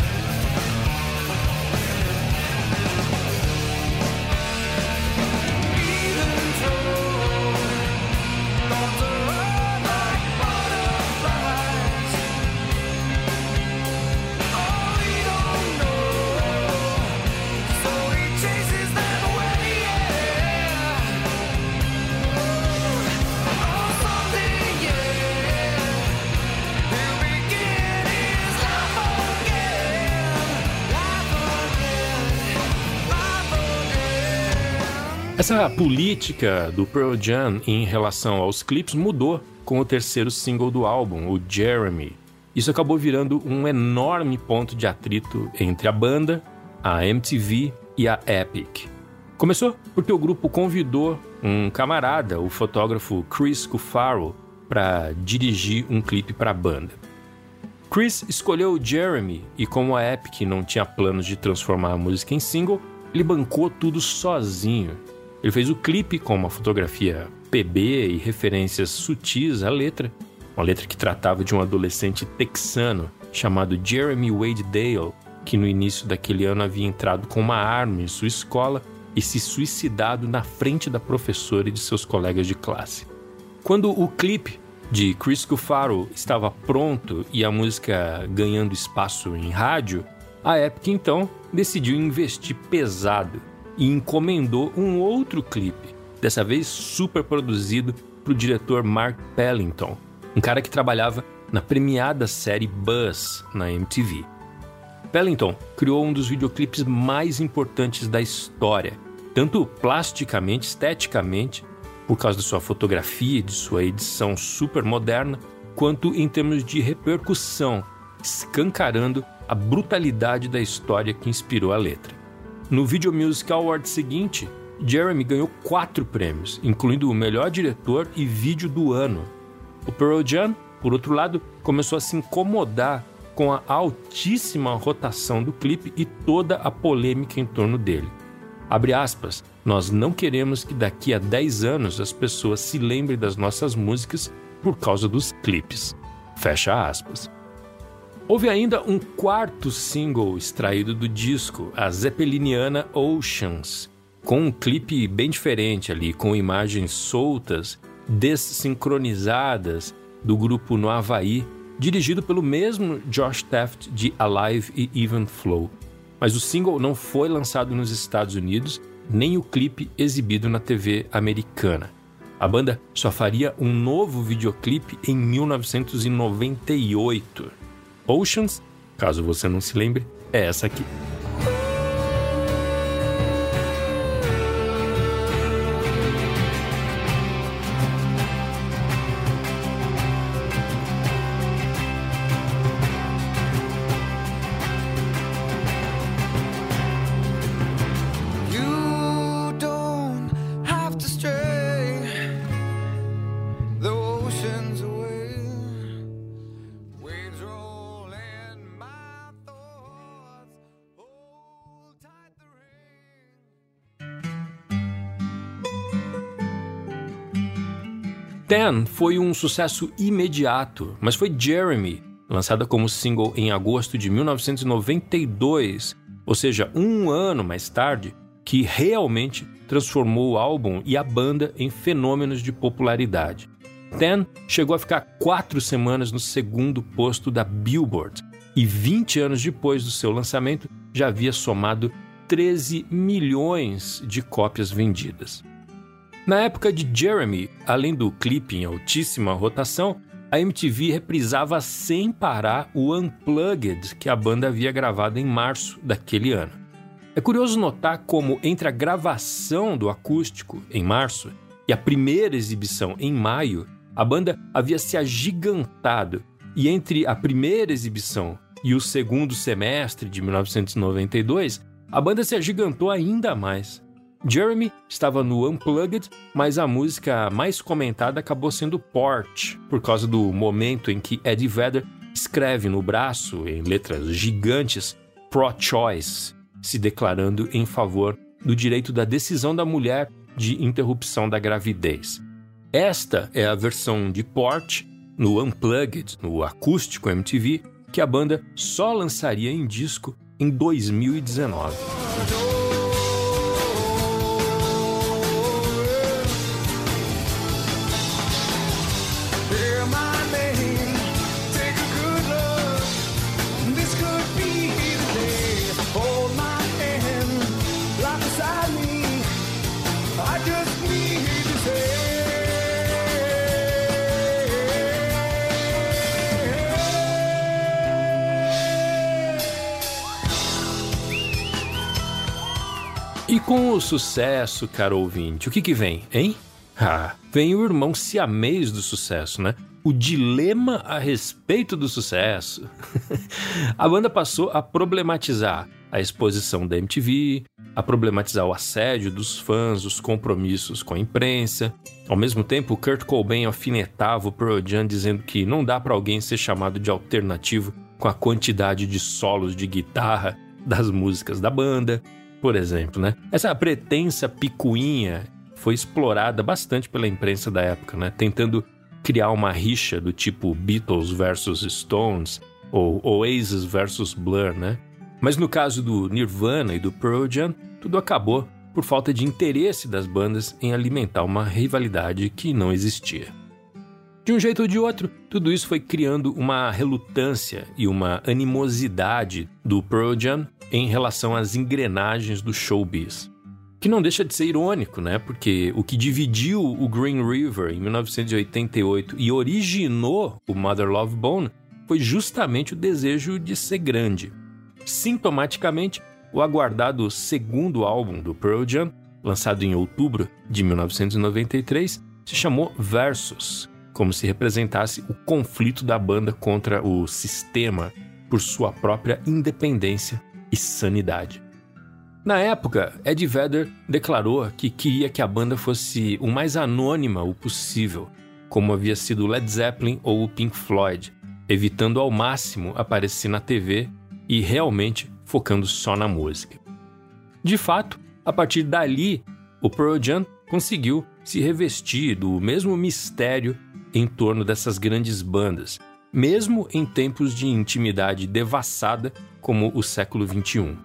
Speaker 1: Essa política do Pearl Jam em relação aos clipes mudou com o terceiro single do álbum, o Jeremy. Isso acabou virando um enorme ponto de atrito entre a banda, a M T V e a Epic. Começou porque o grupo convidou um camarada, o fotógrafo Chris Cufaro, para dirigir um clipe para a banda. Chris escolheu o Jeremy e, como a Epic não tinha planos de transformar a música em single, ele bancou tudo sozinho. Ele fez o clipe com uma fotografia P B e referências sutis à letra, uma letra que tratava de um adolescente texano chamado Jeremy Wade Dale, que no início daquele ano havia entrado com uma arma em sua escola e se suicidado na frente da professora e de seus colegas de classe. Quando o clipe de Chris Cufaro estava pronto e a música ganhando espaço em rádio, a Epic então decidiu investir pesado e encomendou um outro clipe, dessa vez super produzido para o diretor Mark Pellington, um cara que trabalhava na premiada série Buzz na M T V. Pellington criou um dos videoclipes mais importantes da história, tanto plasticamente, esteticamente, por causa da sua fotografia e de sua edição super moderna, quanto em termos de repercussão, escancarando a brutalidade da história que inspirou a letra. No Video Music Award seguinte, Jeremy ganhou quatro prêmios, incluindo o melhor diretor e vídeo do ano. O Pearl Jam, por outro lado, começou a se incomodar com a altíssima rotação do clipe e toda a polêmica em torno dele. Abre aspas, nós não queremos que daqui a dez anos as pessoas se lembrem das nossas músicas por causa dos clipes. Fecha aspas. Houve ainda um quarto single extraído do disco, a zeppeliniana Oceans, com um clipe bem diferente ali, com imagens soltas, desincronizadas do grupo no Havaí, dirigido pelo mesmo Josh Taft de Alive e Even Flow. Mas o single não foi lançado nos Estados Unidos, nem o clipe exibido na T V americana. A banda só faria um novo videoclipe em mil novecentos e noventa e oito. Oceans, caso você não se lembre, é essa aqui.
Speaker 2: You don't have to stray the oceans away. Waves roll in my thoughts. Hold tight the rain.
Speaker 1: Ten foi um sucesso imediato, mas foi Jeremy, lançada como single em agosto de mil novecentos e noventa e dois, ou seja, um ano mais tarde, que realmente transformou o álbum e a banda em fenômenos de popularidade. Ten chegou a ficar quatro semanas no segundo posto da Billboard e vinte anos depois do seu lançamento já havia somado treze milhões de cópias vendidas. Na época de Jeremy, além do clipe em altíssima rotação, a M T V reprisava sem parar o Unplugged que a banda havia gravado em março daquele ano. É curioso notar como entre a gravação do acústico, em março, e a primeira exibição, em maio, a banda havia se agigantado, e entre a primeira exibição e o segundo semestre de mil novecentos e noventa e dois, a banda se agigantou ainda mais. Jeremy estava no Unplugged, mas a música mais comentada acabou sendo Porch, por causa do momento em que Eddie Vedder escreve no braço, em letras gigantes, Pro-Choice, se declarando em favor do direito da decisão da mulher de interrupção da gravidez. Esta é a versão de Porch, no Unplugged, no acústico M T V, que a banda só lançaria em disco em dois mil e dezenove.
Speaker 2: Hear my name, take a good look. This could be the day. Hold my hand, lie beside me. I just need to say.
Speaker 1: E com o sucesso, caro ouvinte, o que que vem, hein? Ah, vem o irmão siamês do sucesso, né? O dilema a respeito do sucesso. A banda passou a problematizar a exposição da M T V, a problematizar o assédio dos fãs, os compromissos com a imprensa. Ao mesmo tempo, Kurt Cobain alfinetava o Pearl Jam dizendo que não dá para alguém ser chamado de alternativo com a quantidade de solos de guitarra das músicas da banda, por exemplo, né? Essa pretensa picuinha foi explorada bastante pela imprensa da época, né? Tentando criar uma rixa do tipo Beatles versus Stones ou Oasis versus Blur, né? Mas no caso do Nirvana e do Pearl Jam, tudo acabou por falta de interesse das bandas em alimentar uma rivalidade que não existia. De um jeito ou de outro, tudo isso foi criando uma relutância e uma animosidade do Pearl Jam em relação às engrenagens do showbiz. Que não deixa de ser irônico, né? Porque o que dividiu o Green River em mil novecentos e oitenta e oito e originou o Mother Love Bone foi justamente o desejo de ser grande. Sintomaticamente, o aguardado segundo álbum do Pearl Jam, lançado em outubro de mil novecentos e noventa e três, se chamou Versus, como se representasse o conflito da banda contra o sistema por sua própria independência e sanidade. Na época, Eddie Vedder declarou que queria que a banda fosse o mais anônima o possível, como havia sido Led Zeppelin ou o Pink Floyd, evitando ao máximo aparecer na T V e realmente focando só na música. De fato, a partir dali, o Pearl Jam conseguiu se revestir do mesmo mistério em torno dessas grandes bandas, mesmo em tempos de intimidade devassada como o século vinte e um.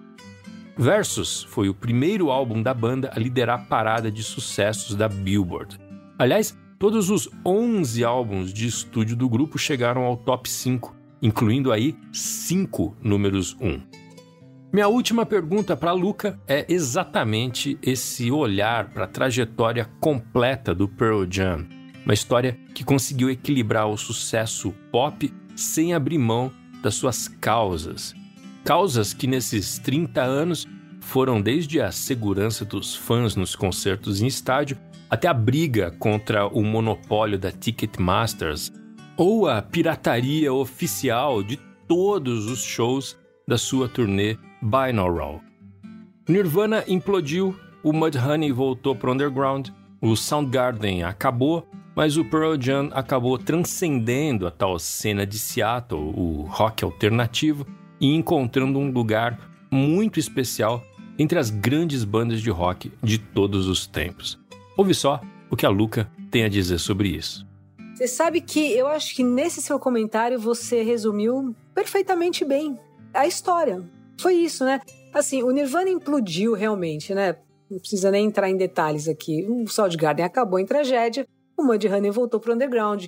Speaker 1: Versus foi o primeiro álbum da banda a liderar a parada de sucessos da Billboard. Aliás, todos os onze álbuns de estúdio do grupo chegaram ao top cinco, incluindo aí cinco números um. Minha última pergunta para Luca é exatamente esse olhar para a trajetória completa do Pearl Jam, uma história que conseguiu equilibrar o sucesso pop sem abrir mão das suas causas. Causas que nesses trinta anos foram desde a segurança dos fãs nos concertos em estádio até a briga contra o monopólio da Ticketmasters ou a pirataria oficial de todos os shows da sua turnê Binaural. O Nirvana implodiu, o Mudhoney voltou para o underground, o Soundgarden acabou, mas o Pearl Jam acabou transcendendo a tal cena de Seattle, o rock alternativo, e encontrando um lugar muito especial entre as grandes bandas de rock de todos os tempos. Ouve só o que a Luca tem a dizer sobre isso.
Speaker 3: Você sabe que eu acho que nesse seu comentário você resumiu perfeitamente bem a história. Foi isso, né? Assim, o Nirvana implodiu realmente, né? Não precisa nem entrar em detalhes aqui. O Soundgarden acabou em tragédia, o Mudhoney voltou pro underground.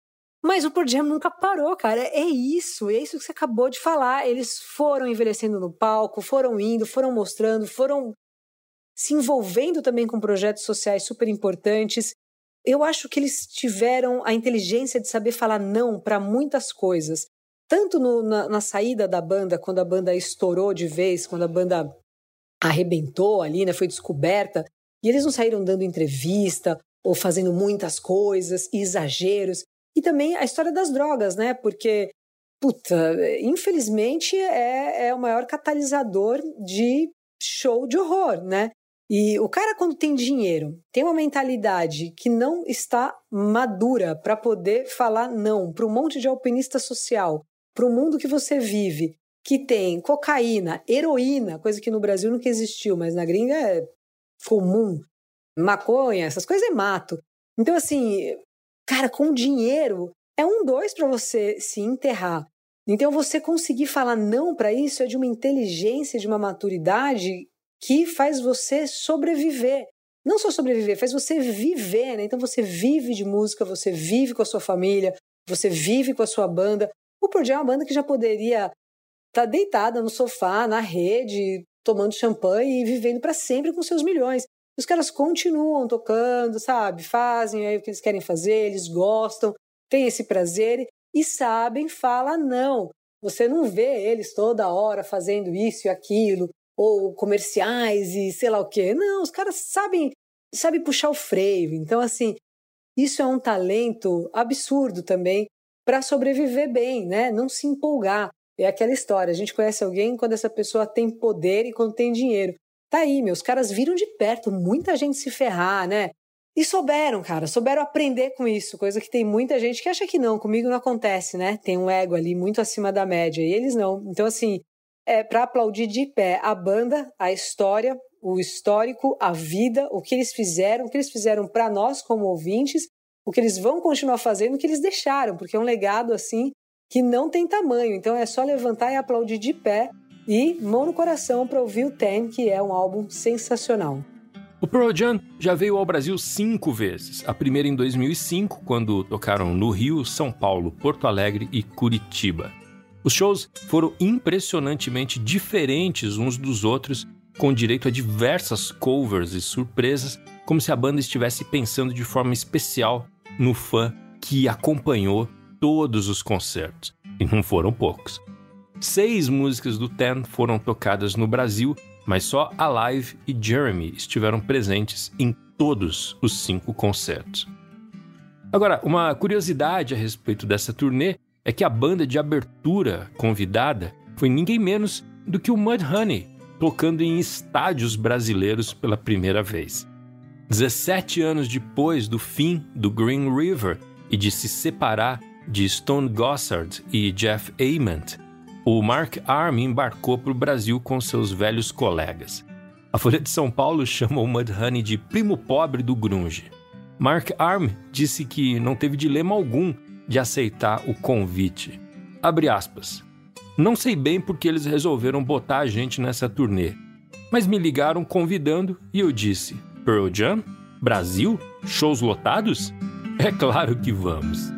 Speaker 3: Mas o Pearl Jam nunca parou, cara. É isso, é isso que você acabou de falar. Eles foram envelhecendo no palco, foram indo, foram mostrando, foram se envolvendo também com projetos sociais super importantes. Eu acho que eles tiveram a inteligência de saber falar não para muitas coisas. Tanto no, na, na saída da banda, quando a banda estourou de vez, quando a banda arrebentou ali, né, foi descoberta, e eles não saíram dando entrevista ou fazendo muitas coisas, exageros. E também a história das drogas, né? Porque, puta, infelizmente é, é o maior catalisador de show de horror, né? E o cara, quando tem dinheiro, tem uma mentalidade que não está madura para poder falar não para um monte de alpinista social, para o mundo que você vive, que tem cocaína, heroína, coisa que no Brasil nunca existiu, mas na gringa é comum, maconha, essas coisas é mato. Então, assim, cara, com dinheiro é um dois para você se enterrar. Então, você conseguir falar não para isso é de uma inteligência, de uma maturidade que faz você sobreviver. Não só sobreviver, faz você viver, né? Então, você vive de música, você vive com a sua família, você vive com a sua banda. O Pearl Jam é uma banda que já poderia estar deitada no sofá, na rede, tomando champanhe e vivendo para sempre com seus milhões. Os caras continuam tocando, sabe? Fazem aí o que eles querem fazer, eles gostam, têm esse prazer e sabem falar não. Você não vê eles toda hora fazendo isso e aquilo, ou comerciais e sei lá o quê. Não, os caras sabem, sabem puxar o freio. Então, assim, isso é um talento absurdo também para sobreviver bem, né? Não se empolgar. É aquela história, a gente conhece alguém quando essa pessoa tem poder e quando tem dinheiro. Tá aí, meus caras viram de perto muita gente se ferrar, né? E souberam, cara, souberam aprender com isso, coisa que tem muita gente que acha que não, comigo não acontece, né? Tem um ego ali muito acima da média, e eles não. Então, assim, é para aplaudir de pé a banda, a história, o histórico, a vida, o que eles fizeram, o que eles fizeram para nós como ouvintes, o que eles vão continuar fazendo, o que eles deixaram, porque é um legado, assim, que não tem tamanho. Então, é só levantar e aplaudir de pé e mão no coração para ouvir o Ten, que é um álbum sensacional.
Speaker 1: O Pearl Jam já veio ao Brasil cinco vezes. A primeira em dois mil e cinco, quando tocaram no Rio, São Paulo, Porto Alegre e Curitiba. Os shows foram impressionantemente diferentes uns dos outros, com direito a diversas covers e surpresas, como se a banda estivesse pensando de forma especial no fã que acompanhou todos os concertos. E não foram poucos. Seis músicas do Ten foram tocadas no Brasil, mas só Alive e Jeremy estiveram presentes em todos os cinco concertos. Agora, uma curiosidade a respeito dessa turnê é que a banda de abertura convidada foi ninguém menos do que o Mudhoney, tocando em estádios brasileiros pela primeira vez. dezessete anos depois do fim do Green River e de se separar de Stone Gossard e Jeff Ament, o Mark Arm embarcou para o Brasil com seus velhos colegas. A Folha de São Paulo chama o Mudhoney de primo pobre do grunge. Mark Arm disse que não teve dilema algum de aceitar o convite. Abre aspas. Não sei bem porque eles resolveram botar a gente nessa turnê, mas me ligaram convidando e eu disse, Pearl Jam? Brasil? Shows lotados? É claro que vamos.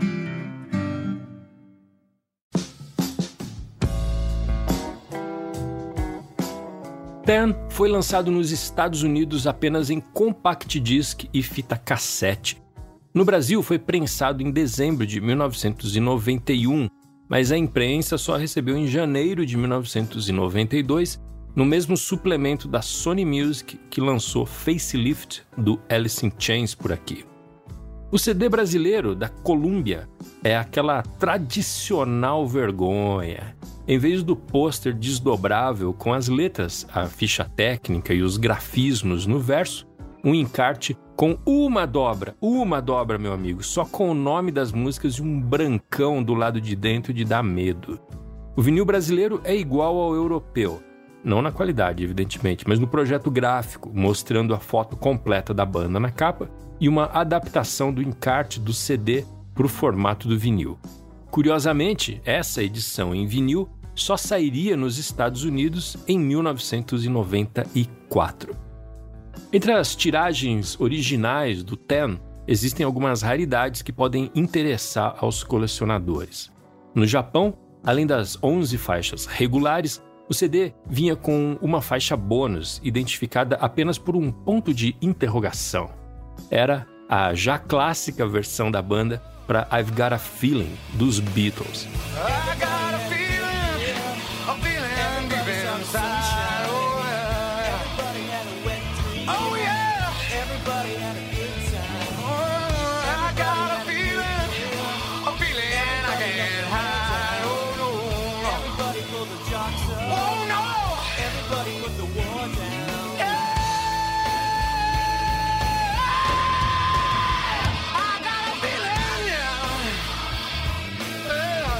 Speaker 1: Ten foi lançado nos Estados Unidos apenas em compact disc e fita cassete. No Brasil foi prensado em dezembro de mil novecentos e noventa e um, mas a imprensa só recebeu em janeiro de mil novecentos e noventa e dois, no mesmo suplemento da Sony Music que lançou Facelift do Alice in Chains por aqui. O C D brasileiro da Columbia é aquela tradicional vergonha. Em vez do pôster desdobrável com as letras, a ficha técnica e os grafismos no verso, um encarte com uma dobra, uma dobra, meu amigo, só com o nome das músicas e um brancão do lado de dentro de dar medo. O vinil brasileiro é igual ao europeu, não na qualidade, evidentemente, mas no projeto gráfico, mostrando a foto completa da banda na capa e uma adaptação do encarte do C D para o formato do vinil. Curiosamente, essa edição em vinil só sairia nos Estados Unidos em mil novecentos e noventa e quatro. Entre as tiragens originais do Ten, existem algumas raridades que podem interessar aos colecionadores. No Japão, além das onze faixas regulares, o C D vinha com uma faixa bônus, identificada apenas por um ponto de interrogação. Era a já clássica versão da banda para I've Got a Feeling, dos Beatles.
Speaker 2: I got a feeling, a feeling deep inside. Oh yeah, oh yeah, everybody had a good time. Oh, I got a feeling, a feeling I can't hide. Oh no, everybody pull the jocks up. Oh no, everybody put the war down. Yeah. I got a feeling, yeah.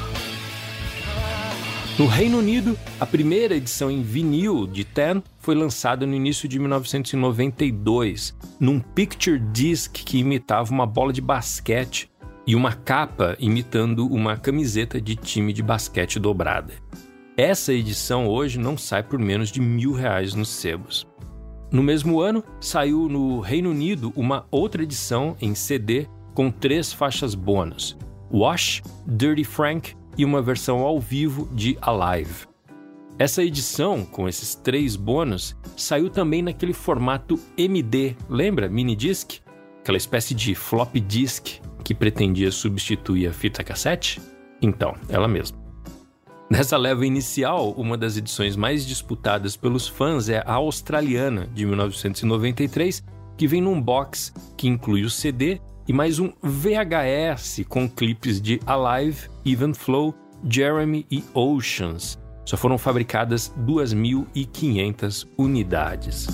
Speaker 1: No Reino Unido, a primeira edição em vinil de Ten foi lançada no início de mil novecentos e noventa e dois, num picture disc que imitava uma bola de basquete e uma capa imitando uma camiseta de time de basquete dobrada. Essa edição hoje não sai por menos de mil reais nos sebos. No mesmo ano, saiu no Reino Unido uma outra edição em C D com três faixas bônus, Wash, Dirty Frank e uma versão ao vivo de Alive. Essa edição, com esses três bônus, saiu também naquele formato M D, lembra? Mini disc? Aquela espécie de flop disk que pretendia substituir a fita cassete? Então, ela mesma. Nessa leva inicial, uma das edições mais disputadas pelos fãs é a australiana, de mil novecentos e noventa e três, que vem num box que inclui o C D e mais um V H S com clipes de Alive, Even Flow, Jeremy e Oceans. Só foram fabricadas duas mil e quinhentas unidades.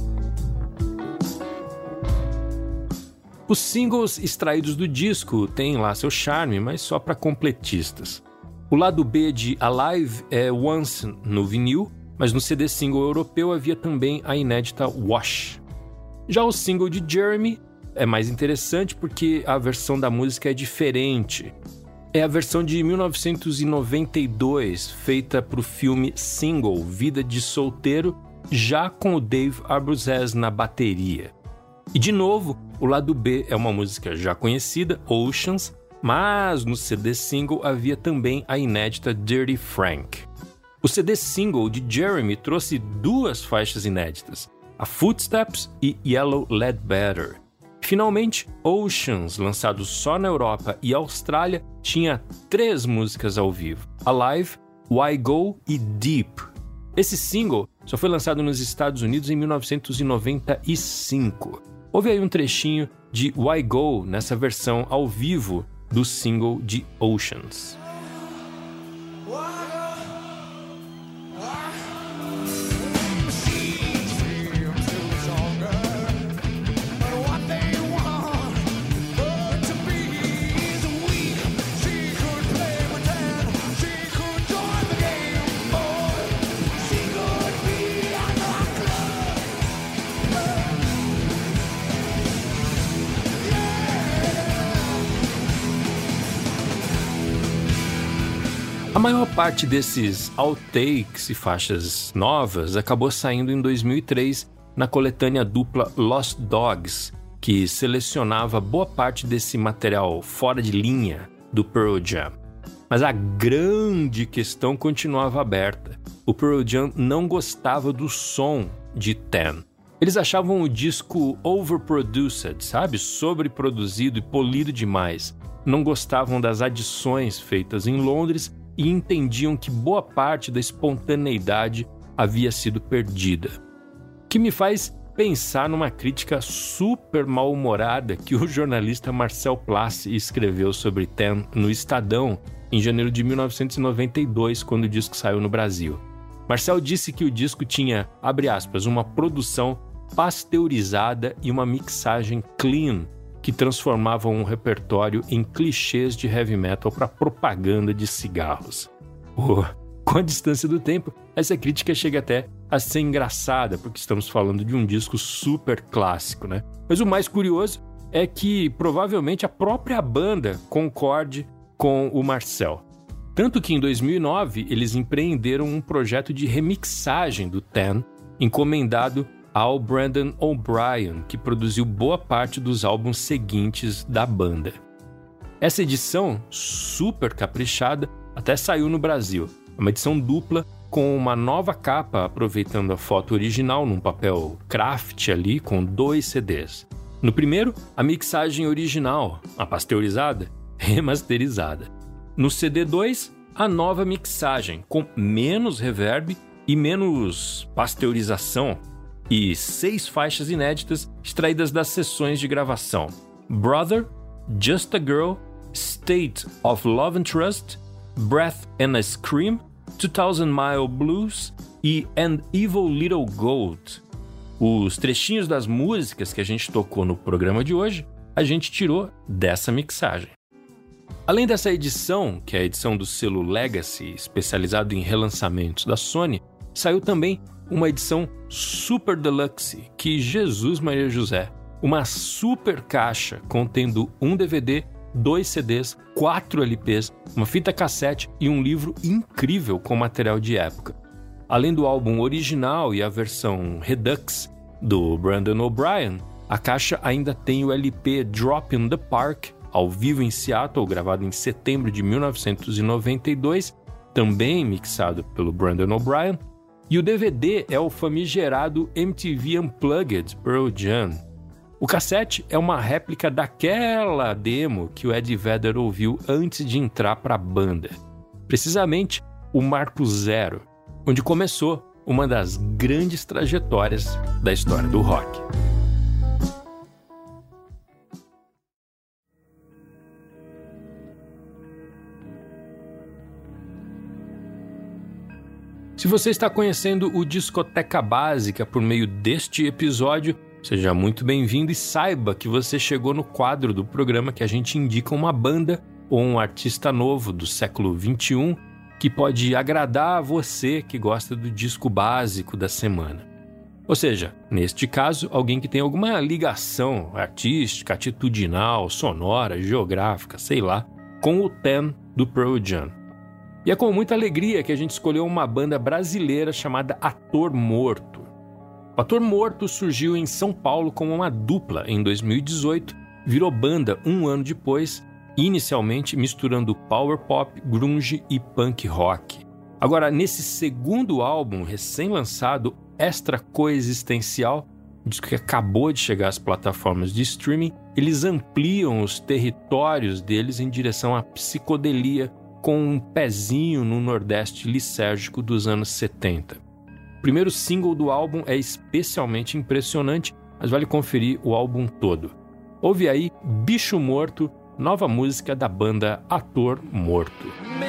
Speaker 1: Os singles extraídos do disco têm lá seu charme, mas só para completistas. O lado B de Alive é Once no vinil, mas no C D single europeu havia também a inédita Wash. Já o single de Jeremy é mais interessante porque a versão da música é diferente. É a versão de mil novecentos e noventa e dois, feita para o filme Single, Vida de Solteiro, já com o Dave Abruzzese na bateria. E de novo, o lado B é uma música já conhecida, Oceans, mas no C D single havia também a inédita Dirty Frank. O C D single de Jeremy trouxe duas faixas inéditas, a Footsteps e Yellow Ledbetter. Finalmente, Oceans, lançado só na Europa e Austrália, tinha três músicas ao vivo, Alive, Why Go e Deep. Esse single só foi lançado nos Estados Unidos em mil novecentos e noventa e cinco. Houve aí um trechinho de Why Go nessa versão ao vivo do single de Oceans. A maior parte desses outtakes e faixas novas acabou saindo em dois mil e três na coletânea dupla Lost Dogs, que selecionava boa parte desse material fora de linha do Pearl Jam. Mas a grande questão continuava aberta. O Pearl Jam não gostava do som de Ten. Eles achavam o disco overproduced, sabe? Sobreproduzido e polido demais. Não gostavam das adições feitas em Londres e entendiam que boa parte da espontaneidade havia sido perdida. Que me faz pensar numa crítica super mal-humorada que o jornalista Marcel Plassi escreveu sobre Ten no Estadão em janeiro de mil novecentos e noventa e dois, quando o disco saiu no Brasil. Marcel disse que o disco tinha, abre aspas, uma produção pasteurizada e uma mixagem clean, que transformavam um repertório em clichês de heavy metal para propaganda de cigarros. Oh, com a distância do tempo, essa crítica chega até a ser engraçada, porque estamos falando de um disco super clássico, né? Mas o mais curioso é que provavelmente a própria banda concorde com o Marcel. Tanto que em dois mil e nove eles empreenderam um projeto de remixagem do Ten, encomendado ao Brendan O'Brien, que produziu boa parte dos álbuns seguintes da banda. Essa edição, super caprichada, até saiu no Brasil. É uma edição dupla com uma nova capa, aproveitando a foto original num papel craft ali, com dois C Ds. No primeiro, a mixagem original, a pasteurizada, remasterizada. No C D dois, a nova mixagem, com menos reverb e menos pasteurização, e seis faixas inéditas extraídas das sessões de gravação: Brother, Just a Girl, State of Love and Trust, Breath and a Scream, two thousand mile Blues e And Evil Little Goat. Os trechinhos das músicas que a gente tocou no programa de hoje, a gente tirou dessa mixagem. Além dessa edição, que é a edição do selo Legacy, especializado em relançamentos da Sony, saiu também uma edição Super Deluxe, que Jesus Maria José, uma super caixa contendo um D V D, dois C Ds, quatro L Ps, uma fita cassete e um livro incrível com material de época. Além do álbum original e a versão Redux do Brendan O'Brien, a caixa ainda tem o L P Drop in the Park, ao vivo em Seattle, gravado em setembro de mil novecentos e noventa e dois, também mixado pelo Brendan O'Brien. E o D V D é o famigerado M T V Unplugged Pearl Jam. O cassete é uma réplica daquela demo que o Eddie Vedder ouviu antes de entrar para a banda. Precisamente o Marco Zero, onde começou uma das grandes trajetórias da história do rock. Se você está conhecendo o Discoteca Básica por meio deste episódio, seja muito bem-vindo e saiba que você chegou no quadro do programa que a gente indica uma banda ou um artista novo do século vinte e um que pode agradar a você que gosta do disco básico da semana. Ou seja, neste caso, alguém que tem alguma ligação artística, atitudinal, sonora, geográfica, sei lá, com o Ten do Pearl Jam. E é com muita alegria que a gente escolheu uma banda brasileira chamada Ator Morto. O Ator Morto surgiu em São Paulo como uma dupla em dois mil e dezoito, virou banda um ano depois, inicialmente misturando power pop, grunge e punk rock. Agora, nesse segundo álbum recém-lançado, Extra Coexistencial, disco que acabou de chegar às plataformas de streaming, eles ampliam os territórios deles em direção à psicodelia, com um pezinho no Nordeste lisérgico dos anos setenta. O primeiro single do álbum é especialmente impressionante, mas vale conferir o álbum todo. Ouve aí Bicho Morto, nova música da banda Ator Morto.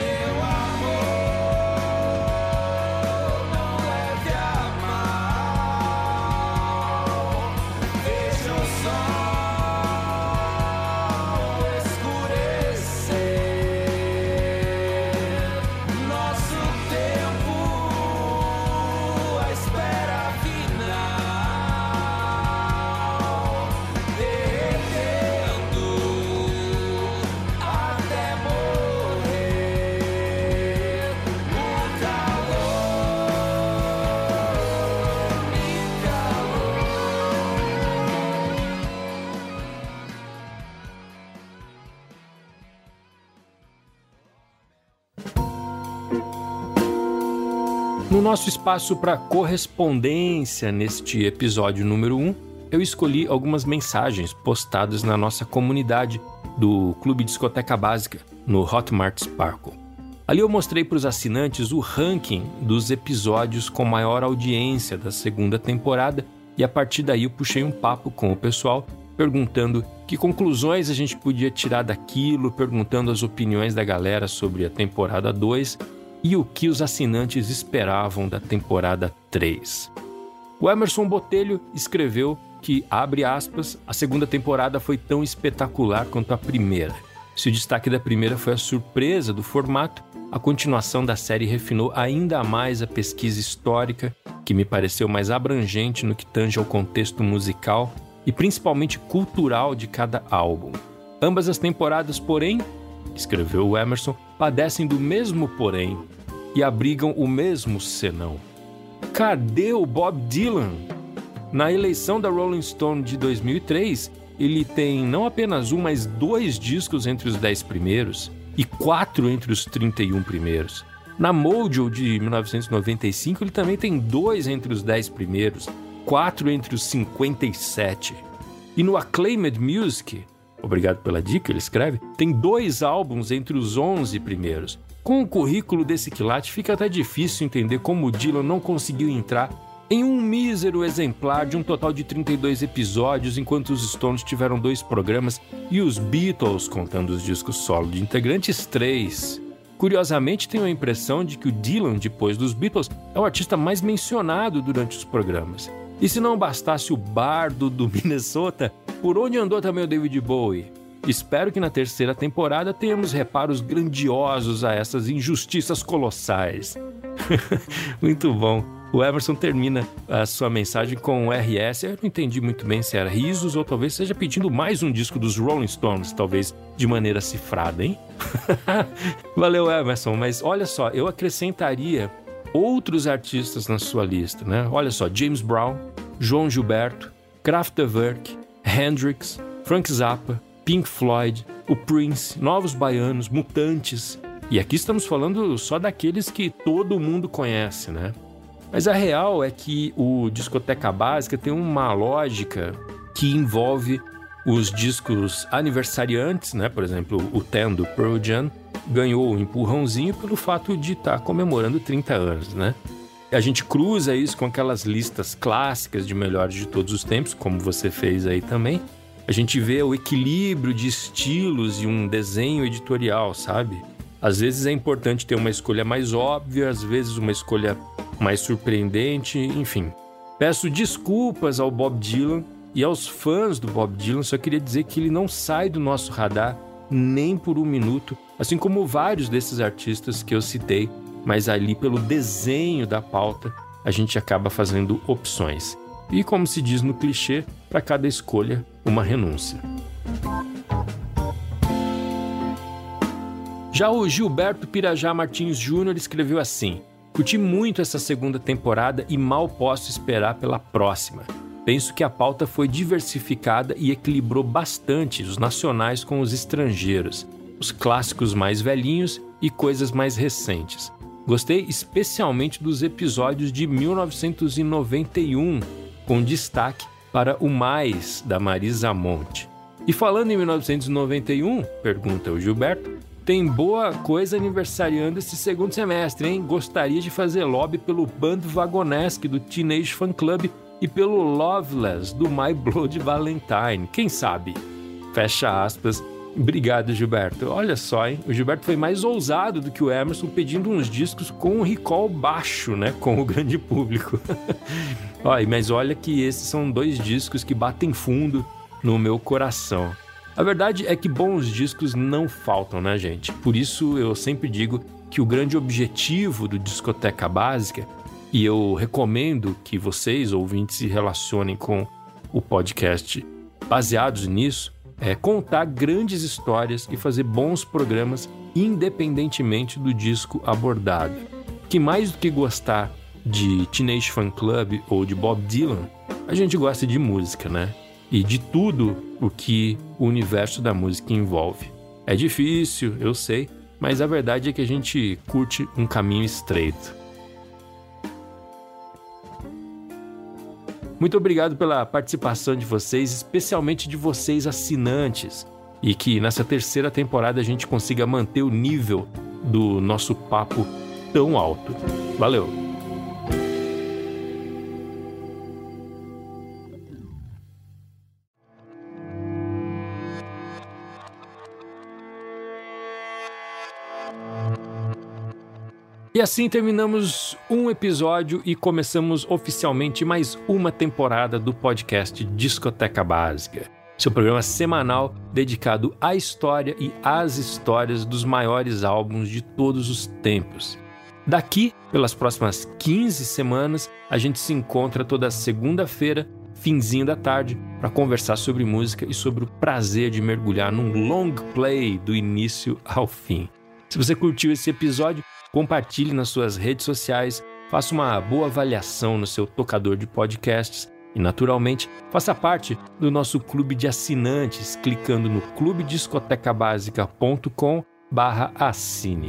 Speaker 1: No nosso espaço para correspondência neste episódio número um, eu escolhi algumas mensagens postadas na nossa comunidade do Clube Discoteca Básica, no Hotmart Sparkle. Ali eu mostrei para os assinantes o ranking dos episódios com maior audiência da segunda temporada e a partir daí eu puxei um papo com o pessoal, perguntando que conclusões a gente podia tirar daquilo, perguntando as opiniões da galera sobre a temporada dois e o que os assinantes esperavam da temporada três. O Emerson Botelho escreveu que, abre aspas, a segunda temporada foi tão espetacular quanto a primeira. Se o destaque da primeira foi a surpresa do formato, a continuação da série refinou ainda mais a pesquisa histórica, que me pareceu mais abrangente no que tange ao contexto musical e principalmente cultural de cada álbum. Ambas as temporadas, porém, escreveu o Emerson, padecem do mesmo porém e abrigam o mesmo senão. Cadê o Bob Dylan? Na eleição da Rolling Stone de dois mil e três, ele tem não apenas um, mas dois discos entre os dez primeiros e quatro entre os trinta e um primeiros. Na Mojo de mil novecentos e noventa e cinco, ele também tem dois entre os dez primeiros, quatro entre os cinquenta e sete. E no Acclaimed Music, obrigado pela dica, ele escreve, tem dois álbuns entre os onze primeiros. Com o currículo desse quilate, fica até difícil entender como o Dylan não conseguiu entrar em um mísero exemplar de um total de trinta e dois episódios, enquanto os Stones tiveram dois programas e os Beatles, contando os discos solo de integrantes, três. Curiosamente, tenho a impressão de que o Dylan, depois dos Beatles, é o artista mais mencionado durante os programas. E se não bastasse o bardo do Minnesota, por onde andou também o David Bowie? Espero que na terceira temporada tenhamos reparos grandiosos a essas injustiças colossais. Muito bom. O Emerson termina a sua mensagem com um R S. Eu não entendi muito bem se era risos ou talvez seja pedindo mais um disco dos Rolling Stones, talvez de maneira cifrada, hein? Valeu, Emerson, mas olha só, eu acrescentaria outros artistas na sua lista, né? Olha só, James Brown, João Gilberto, Kraftwerk, Hendrix, Frank Zappa, Pink Floyd, o Prince, Novos Baianos, Mutantes. E aqui estamos falando só daqueles que todo mundo conhece, né? Mas a real é que o Discoteca Básica tem uma lógica que envolve os discos aniversariantes, né? Por exemplo, o Ten do Pearl Jam ganhou um empurrãozinho pelo fato de estar comemorando trinta anos, né? A gente cruza isso com aquelas listas clássicas de melhores de todos os tempos, como você fez aí também. A gente vê o equilíbrio de estilos e um desenho editorial, sabe? Às vezes é importante ter uma escolha mais óbvia, às vezes uma escolha mais surpreendente, enfim. Peço desculpas ao Bob Dylan e aos fãs do Bob Dylan, só queria dizer que ele não sai do nosso radar nem por um minuto, assim como vários desses artistas que eu citei, mas ali pelo desenho da pauta a gente acaba fazendo opções. E como se diz no clichê, para cada escolha, uma renúncia. Já o Gilberto Pirajá Martins Júnior escreveu assim: curti muito essa segunda temporada e mal posso esperar pela próxima. Penso que a pauta foi diversificada e equilibrou bastante os nacionais com os estrangeiros, os clássicos mais velhinhos e coisas mais recentes. Gostei especialmente dos episódios de mil novecentos e noventa e um, com destaque para o Mais, da Marisa Monte. E falando em mil novecentos e noventa e um, pergunta o Gilberto, tem boa coisa aniversariando esse segundo semestre, hein? Gostaria de fazer lobby pelo Band Vagonesque do Teenage Fan Club e pelo Loveless do My Blood Valentine. Quem sabe? Fecha aspas. Obrigado, Gilberto. Olha só, hein? O Gilberto foi mais ousado do que o Emerson, pedindo uns discos com um recall baixo, né? Com o grande público. Olha, mas olha que esses são dois discos que batem fundo no meu coração. A verdade é que bons discos não faltam, né, gente? Por isso eu sempre digo que o grande objetivo do Discoteca Básica, e eu recomendo que vocês, ouvintes, se relacionem com o podcast baseados nisso, é contar grandes histórias e fazer bons programas independentemente do disco abordado. Que mais do que gostar de Teenage Fan Club ou de Bob Dylan, a gente gosta de música, né? E de tudo o que o universo da música envolve. É difícil, eu sei, mas a verdade é que a gente curte um caminho estreito. Muito obrigado pela participação de vocês, especialmente de vocês assinantes, e que nessa terceira temporada a gente consiga manter o nível do nosso papo tão alto. Valeu! E assim terminamos um episódio e começamos oficialmente mais uma temporada do podcast Discoteca Básica, seu programa semanal dedicado à história e às histórias dos maiores álbuns de todos os tempos. Daqui, pelas próximas quinze semanas, a gente se encontra toda segunda-feira, finzinho da tarde, para conversar sobre música e sobre o prazer de mergulhar num long play do início ao fim. Se você curtiu esse episódio, compartilhe nas suas redes sociais, faça uma boa avaliação no seu tocador de podcasts e, naturalmente, faça parte do nosso clube de assinantes clicando no clube discoteca básica ponto com barra assine.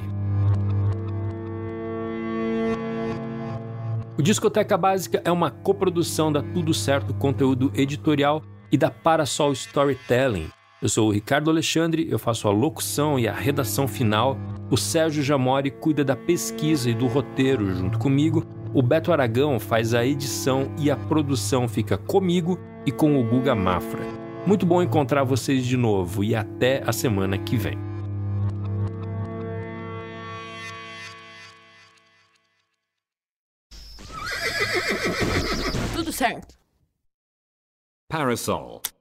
Speaker 1: O Discoteca Básica é uma coprodução da Tudo Certo Conteúdo Editorial e da Parasol Storytelling. Eu sou o Ricardo Alexandre, eu faço a locução e a redação final. O Sérgio Jamori cuida da pesquisa e do roteiro junto comigo. O Beto Aragão faz a edição e a produção fica comigo e com o Guga Mafra. Muito bom encontrar vocês de novo e até a semana que vem.
Speaker 4: Tudo certo.
Speaker 5: Parasol.